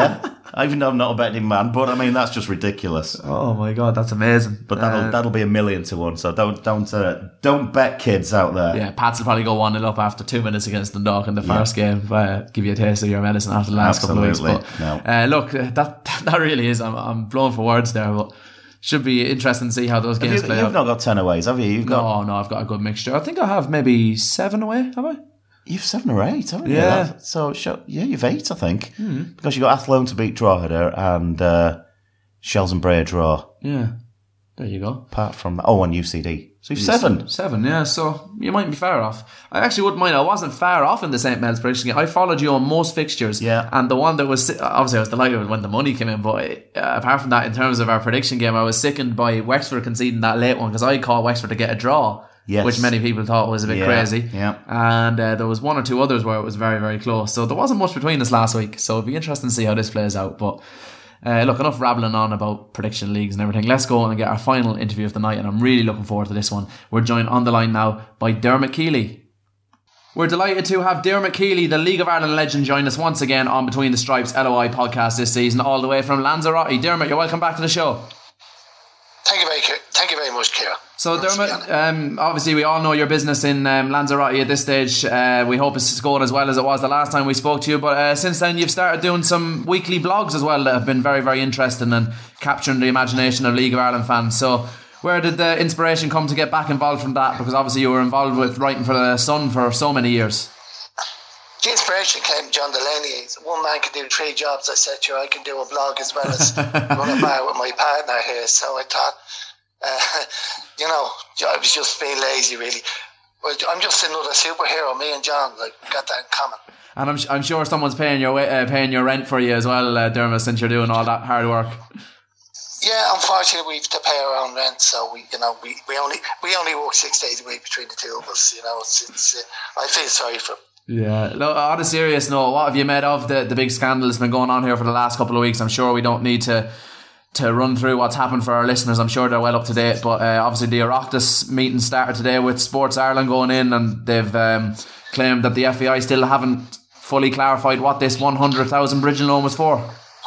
Even though I'm not a betting man, but I mean that's just ridiculous. Oh my god, that's amazing. But that'll Uh, that'll be a million to one. So don't don't uh, don't bet, kids out there. Yeah, Pats will probably go one nil up after two minutes against Dundalk in the first game. Uh, give you a taste of your medicine after the last Absolutely. couple of weeks. But No. uh, look, that that really is. I'm I'm blown for words there, but should be interesting to see how those games You, play you've out. not got ten aways, have you? You've got No, no, I've got a good mixture. I think I have maybe seven away. Have I? you've seven or eight, haven't you? Yeah. That's- So show- yeah, you've eight, I think, because you got Athlone to beat Drogheda and uh, Shells and Bray draw. Yeah. There you go. Apart from oh, and U C D, so you've seven. Seven, yeah, so you might be far off. I actually wouldn't mind. I wasn't far off in the Saint Mel's prediction game. I followed you on most fixtures. Yeah. And the one that was, obviously I was delighted when the money came in, but uh, apart from that, in terms of our prediction game, I was sickened by Wexford conceding that late one because I called Wexford to get a draw. Yes. Which many people thought was a bit Yeah, crazy. yeah. And uh, there was one or two others where it was very, very close. So there wasn't much between us last week. So it'll be interesting to see how this plays out. But uh, look, enough rambling on about prediction leagues and everything. Let's go on and get our final interview of the night. And I'm really looking forward to this one. We're joined on the line now by Dermot Keeley. We're delighted to have Dermot Keeley, the League of Ireland legend, join us once again on Between the Stripes L O I podcast this season, all the way from Lanzarote. Dermot, you're welcome back to the show. Thank you very, thank you very much, Ciara. So Once Dermot, again. um, obviously we all know your business in um, Lanzarote at this stage. Uh, we hope it's going as well as it was the last time we spoke to you. But uh, since then you've started doing some weekly blogs as well that have been very, very interesting and capturing the imagination of League of Ireland fans. So where did the inspiration come to get back involved from that? Because obviously you were involved with writing for the Sun for so many years. The inspiration came from John Delaney. One man can do three jobs. I said, sure, I can do a blog as well as run a bar with my partner here. So I thought, uh, you know, I was just being lazy, really. But I'm just another superhero. Me and John, like, got that in common. And I'm, I'm sure someone's paying your wa- uh, paying your rent for you as well, uh, Dermot, since you're doing all that hard work. Yeah, unfortunately, we have to pay our own rent, so we, you know, we, we only we only work six days a week between the two of us. You know, it's, it's uh, I feel sorry for him. Yeah. Look, on a serious note, what have you made of the, the big scandal that's been going on here for the last couple of weeks? I'm sure we don't need to to run through what's happened for our listeners. I'm sure they're well up to date. But uh, obviously the Oireachtas meeting started today with Sports Ireland going in, and they've um, claimed that the F A I still haven't fully clarified what this one hundred thousand bridging loan was for.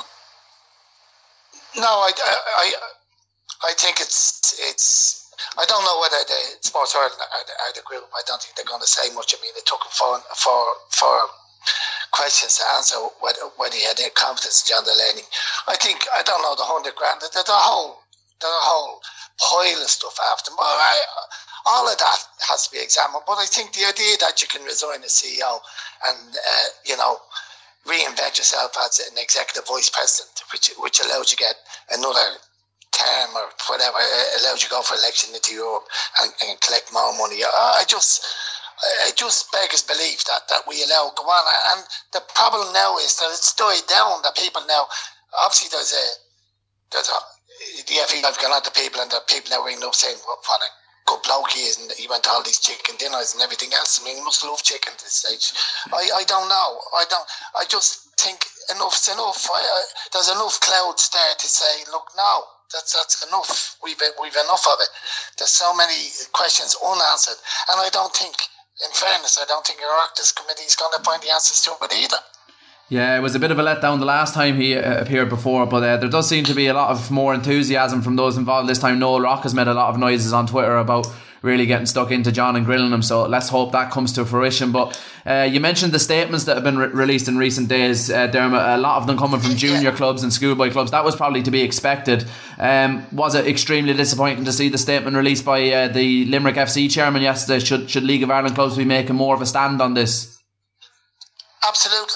No, I, I, I, I think it's it's. I don't know whether the Sports Ireland are, the- are the group. I don't think they're going to say much. I mean, it took them for for for questions to answer whether whether he had any confidence in John Delaney. I think I don't know the hundred grand. The, the whole the whole pile of stuff after. But I, all of that has to be examined. But I think the idea that you can resign as C E O and uh, you know. reinvent yourself as an executive vice president, which which allows you to get another term or whatever, uh, allows you to go for election into Europe and, and collect more money. I, I just, I just beggars belief that, that we allow it go on. And the problem now is that it's died down. That people now, obviously, there's a there's a the F A I have gone out to people, and the people now ringing up saying what, what a good bloke he is, and he went to all these chicken dinners and everything else. I mean, he must love chicken at this stage. I, I don't know. I don't. I just think enough's enough. I, I, there's enough clouds there to say, look, no, that's that's enough. We've we've enough of it. There's so many questions unanswered, and I don't think, in fairness, I don't think the Oireachtas committee is going to find the answers to it either. Yeah, it was a bit of a letdown the last time he uh, appeared before, but uh, there does seem to be a lot of more enthusiasm from those involved this time. Noel Rock has made a lot of noises on Twitter about really getting stuck into John and grilling him, so let's hope that comes to fruition. But uh, you mentioned the statements that have been re- released in recent days, uh, Dermot, a lot of them coming from junior Yeah. clubs and schoolboy clubs. That was probably to be expected. Um, was it extremely disappointing to see the statement released by uh, the Limerick F C chairman yesterday? Should, should League of Ireland clubs be making more of a stand on this? Absolutely.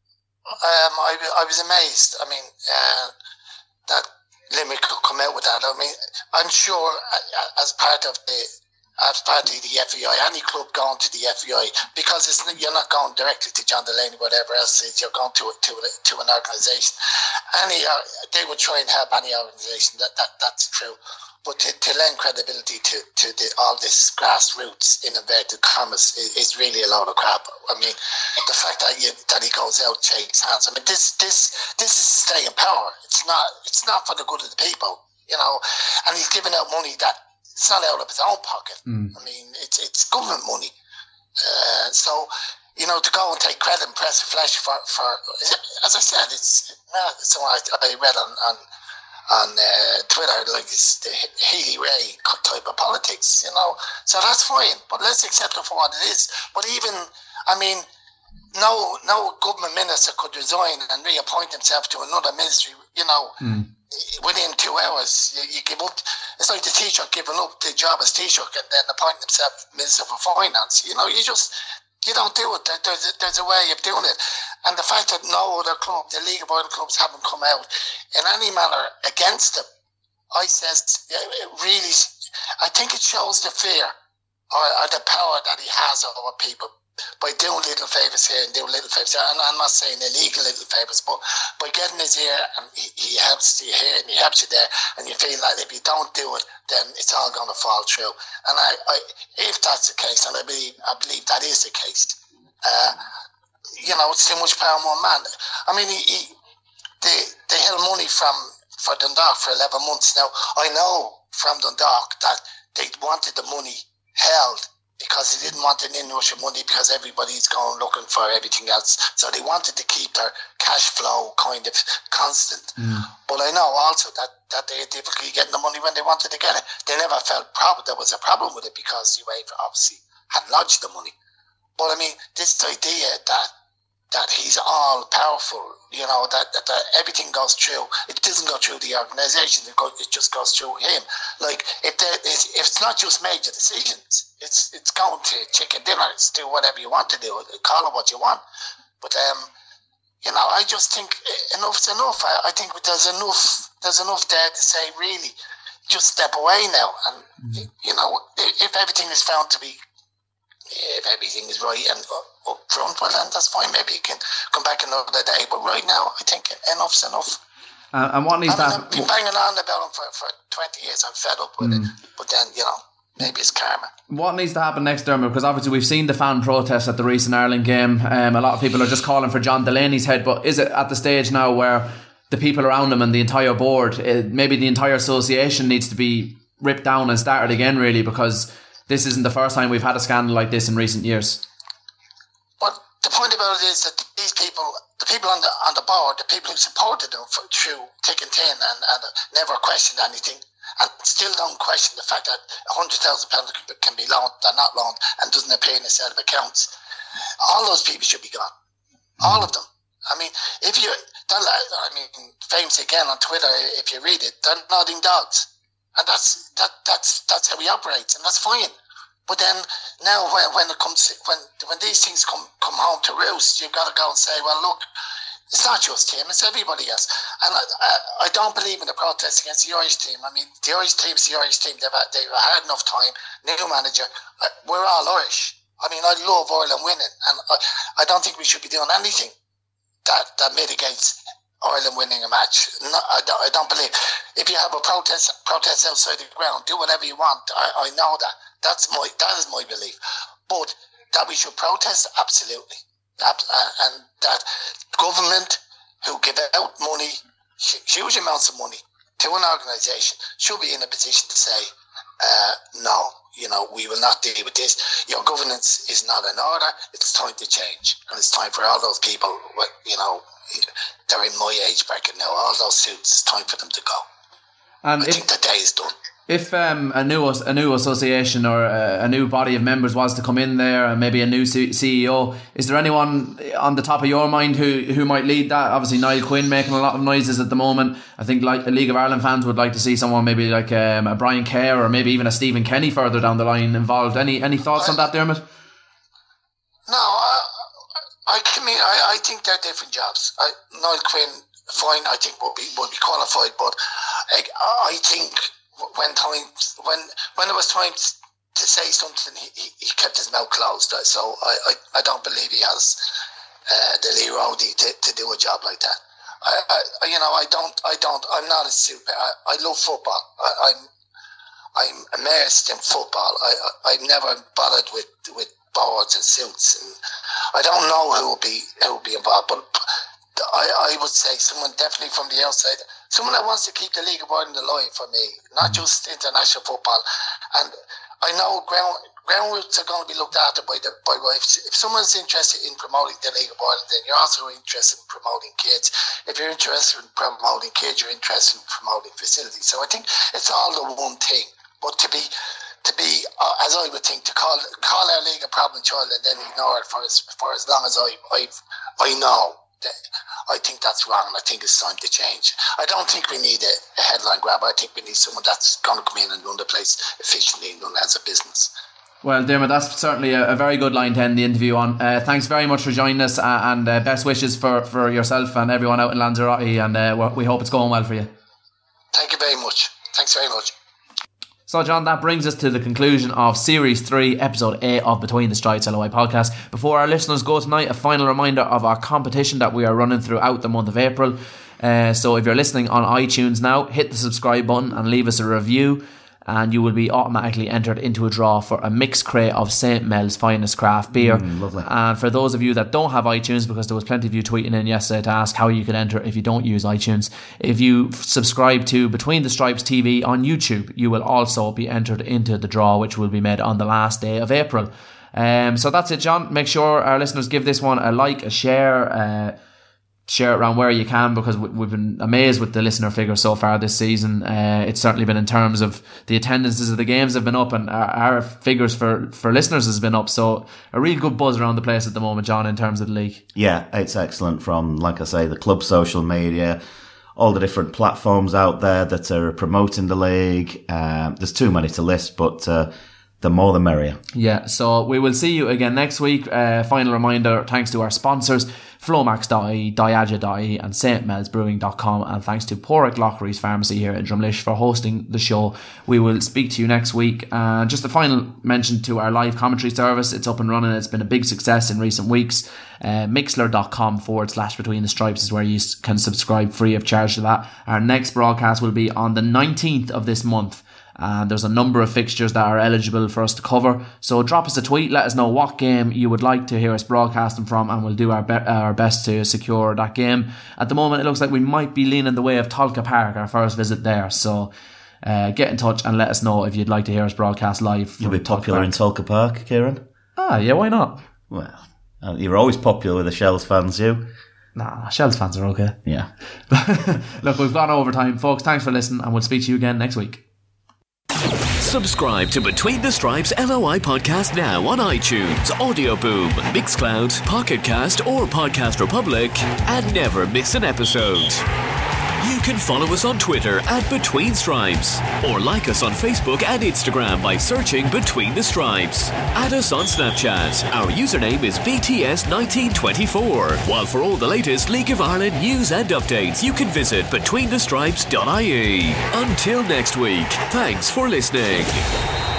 Um, I, I was amazed. I mean, uh, that Limerick could come out with that. I mean, I'm sure uh, as part of the as part of the F A I, any club going to the F A I, because it's, you're not going directly to John Delaney, whatever else it is, you're going to to to an organisation. Any uh, they would try and help any organisation. That that that's true. But to, to lend credibility to, to the, all this grassroots in inverted commas is, is really a load of crap. I mean, the fact that you, that he goes out and shakes hands. I mean, this this this is to stay in power. It's not it's not for the good of the people, you know. And he's giving out money that it's not out of his own pocket. Mm. I mean, it's it's government money. Uh, so you know, to go and take credit and press flesh for, for as I said, it's it's what I, I read on on, on uh, Twitter, like it's the Healy Ray type of politics, you know. So that's fine, but let's accept it for what it is. But even, I mean, no no government minister could resign and reappoint himself to another ministry, you know. Mm. Within two hours, you, you give up. It's like the Taoiseach giving up the job as Taoiseach and then appointing himself Minister for Finance. You know, you just, you don't do it. There's a, there's a way of doing it. And the fact that no other club, the League of Ireland clubs, haven't come out in any manner against him, I says, it really, I think it shows the fear or, or the power that he has over people by doing little favours here and doing little favours there. And I'm not saying illegal little favours, but by getting his ear and he, he helps you here and he helps you there, and you feel like if you don't do it, then it's all going to fall through. And I, I, if that's the case, and I believe, I believe that is the case, uh, you know, it's too much power, more man. I mean, he, he, they they held money from for Dundalk for eleven months now. I know from Dundalk that they wanted the money held, because they didn't want an inrush of money because everybody's going looking for everything else. So they wanted to keep their cash flow kind of constant. Mm. But I know also that, that they had difficulty getting the money when they wanted to get it. They never felt prob- there was a problem with it because UEFA obviously had lodged the money. But I mean, this idea that that he's all powerful, you know, that, that, that everything goes through, it doesn't go through the organisation, it, go, it just goes through him. Like, if, there, if it's not just major decisions, it's it's going to chicken dinners, do whatever you want to do, call it what you want. But, um, you know, I just think enough's enough. I, I think there's enough, there's enough there to say, really, just step away now. And, mm-hmm. you know, if everything is found to be, if everything is right and up front, well, then that's fine. Maybe you can come back another day. But right now, I think enough's enough. Uh, and what needs I mean, to I've been banging on about him for, for twenty years. I'm fed up with mm. it. But then, you know, maybe it's karma. What needs to happen next, Dermot? Because obviously we've seen the fan protests at the recent Ireland game. Um, a lot of people are just calling for John Delaney's head. But is it at the stage now where the people around him and the entire board, it, maybe the entire association needs to be ripped down and started again, really? Because this isn't the first time we've had a scandal like this in recent years. But the point about it is that these people, the people on the on the board, the people who supported them for, through thick and thin and, and never questioned anything, and still don't question the fact that one hundred thousand pounds can, can be loaned or not loaned and doesn't appear in a set of accounts, all those people should be gone. All of them. I mean, if you, I mean, famous again on Twitter, if you read it, they're nodding dogs. And that's that that's that's how he operates, and that's fine. But then now, when when it comes when when these things come come home to roost, you've got to go and say, well, look, it's not just him; it's everybody else. And I, I, I don't believe in the protest against the Irish team. I mean, the Irish team is the Irish team. They've had, they've had enough time. New manager. We're all Irish. I mean, I love Ireland winning, and I, I don't think we should be doing anything that that mitigates Ireland winning a match. No, I, don't, I don't believe. If you have a protest protest outside the ground, do whatever you want. I, I know that. That's my that is my belief. But that we should protest, absolutely. And that government who give out money, huge amounts of money, to an organisation should be in a position to say, uh, no, you know, we will not deal with this. Your governance is not in order. It's time to change. And it's time for all those people, you know, they're in my age bracket now, all those suits, it's time for them to go. And I if, think the day is done. If um, a new a new association or a, a new body of members was to come in there and maybe a new C E O, is there anyone on the top of your mind who, who might lead that? Obviously Niall Quinn making a lot of noises at the moment. I think like the League of Ireland fans would like to see someone maybe like um, a Brian Kerr or maybe even a Stephen Kenny further down the line involved. Any any thoughts I, on that, Dermot? No, I, I, I mean I, I think they're different jobs. I, Niall Quinn, fine, I think would be would be qualified, but I, I think. When time, when when it was time to say something, he, he kept his mouth closed. So I, I, I don't believe he has uh, the Lee Rowdy to, to do a job like that. I, I you know I don't I don't I'm not a super. I, I love football. I, I'm I'm immersed in football. I, I I've never bothered with, with boards and suits, and I don't know who will be who will be involved. But I, I would say someone definitely from the outside, someone that wants to keep the League of Ireland alive for me, not just international football. And I know ground ground roots are going to be looked after by the by if, if someone's interested in promoting the League of Ireland, then you're also interested in promoting kids. If you're interested in promoting kids, you're interested in promoting facilities. So I think it's all the one thing. But to be to be uh, as I would think, to call call our league a problem child and then ignore it for as for as long as I I've, I know. I think that's wrong. I think it's time to change. I don't think we need a headline grab. I think we need someone that's going to come in and run the place efficiently and run as a business. Well, Dermot, that's certainly a, a very good line to end the interview on. Uh, thanks very much for joining us, uh, and uh, best wishes for, for yourself and everyone out in Lanzarote, and uh, we hope it's going well for you. Thank you very much. Thanks very much. So, John, that brings us to the conclusion of Series three, Episode eight of Between the Stripes L O I podcast. Before our listeners go tonight, a final reminder of our competition that we are running throughout the month of April. Uh, so if you're listening on iTunes now, hit the subscribe button and leave us a review, and you will be automatically entered into a draw for a mixed crate of Saint Mel's finest craft beer. Mm, lovely. And for those of you that don't have iTunes, because there was plenty of you tweeting in yesterday to ask how you could enter if you don't use iTunes, if you subscribe to Between the Stripes T V on YouTube, you will also be entered into the draw, which will be made on the last day of April. Um, so that's it, John. Make sure our listeners give this one a like, a share, uh, share it around where you can, because we've been amazed with the listener figures so far this season. Uh, it's certainly been in terms of the attendances of the games have been up, and our, our figures for, for listeners has been up. So a real good buzz around the place at the moment, John, in terms of the league. Yeah, it's excellent from, like I say, the club social media, all the different platforms out there that are promoting the league. Um, there's too many to list, but uh, the more the merrier. Yeah, so we will see you again next week. Uh, final reminder, thanks to our sponsors, Flomax dot I E, Diageo dot I E and Saint Mel's Brewing dot com, and thanks to Porrick Lockery's Pharmacy here in Drumlish for hosting the show. We will speak to you next week. And uh, just a final mention to our live commentary service. It's up and running. It's been a big success in recent weeks. Uh, Mixler.com forward slash Between the Stripes is where you can subscribe free of charge to that. Our next broadcast will be on the nineteenth of this month. And there's a number of fixtures that are eligible for us to cover, so drop us a tweet, let us know what game you would like to hear us broadcasting from, and we'll do our be- our best to secure that game. At the moment it looks like we might be leaning the way of Tolka Park, our first visit there, so uh, get in touch and let us know if you'd like to hear us broadcast live. You'll be popular in Tolka Park, Kieran? Ah, yeah, why not? Well, you're always popular with the Shells fans, you. Nah, Shells fans are okay. Yeah. Look, we've gone over time, folks. Thanks for listening, and we'll speak to you again next week. Subscribe to Between the Stripes L O I podcast now on iTunes, Audio Boom, Mixcloud, Pocket Cast, or Podcast Republic, and never miss an episode. You can follow us on Twitter at Between Stripes, or like us on Facebook and Instagram by searching Between the Stripes. Add us on Snapchat. Our username is B T S nineteen twenty-four. While for all the latest League of Ireland news and updates, you can visit between the stripes dot I E. Until next week, thanks for listening.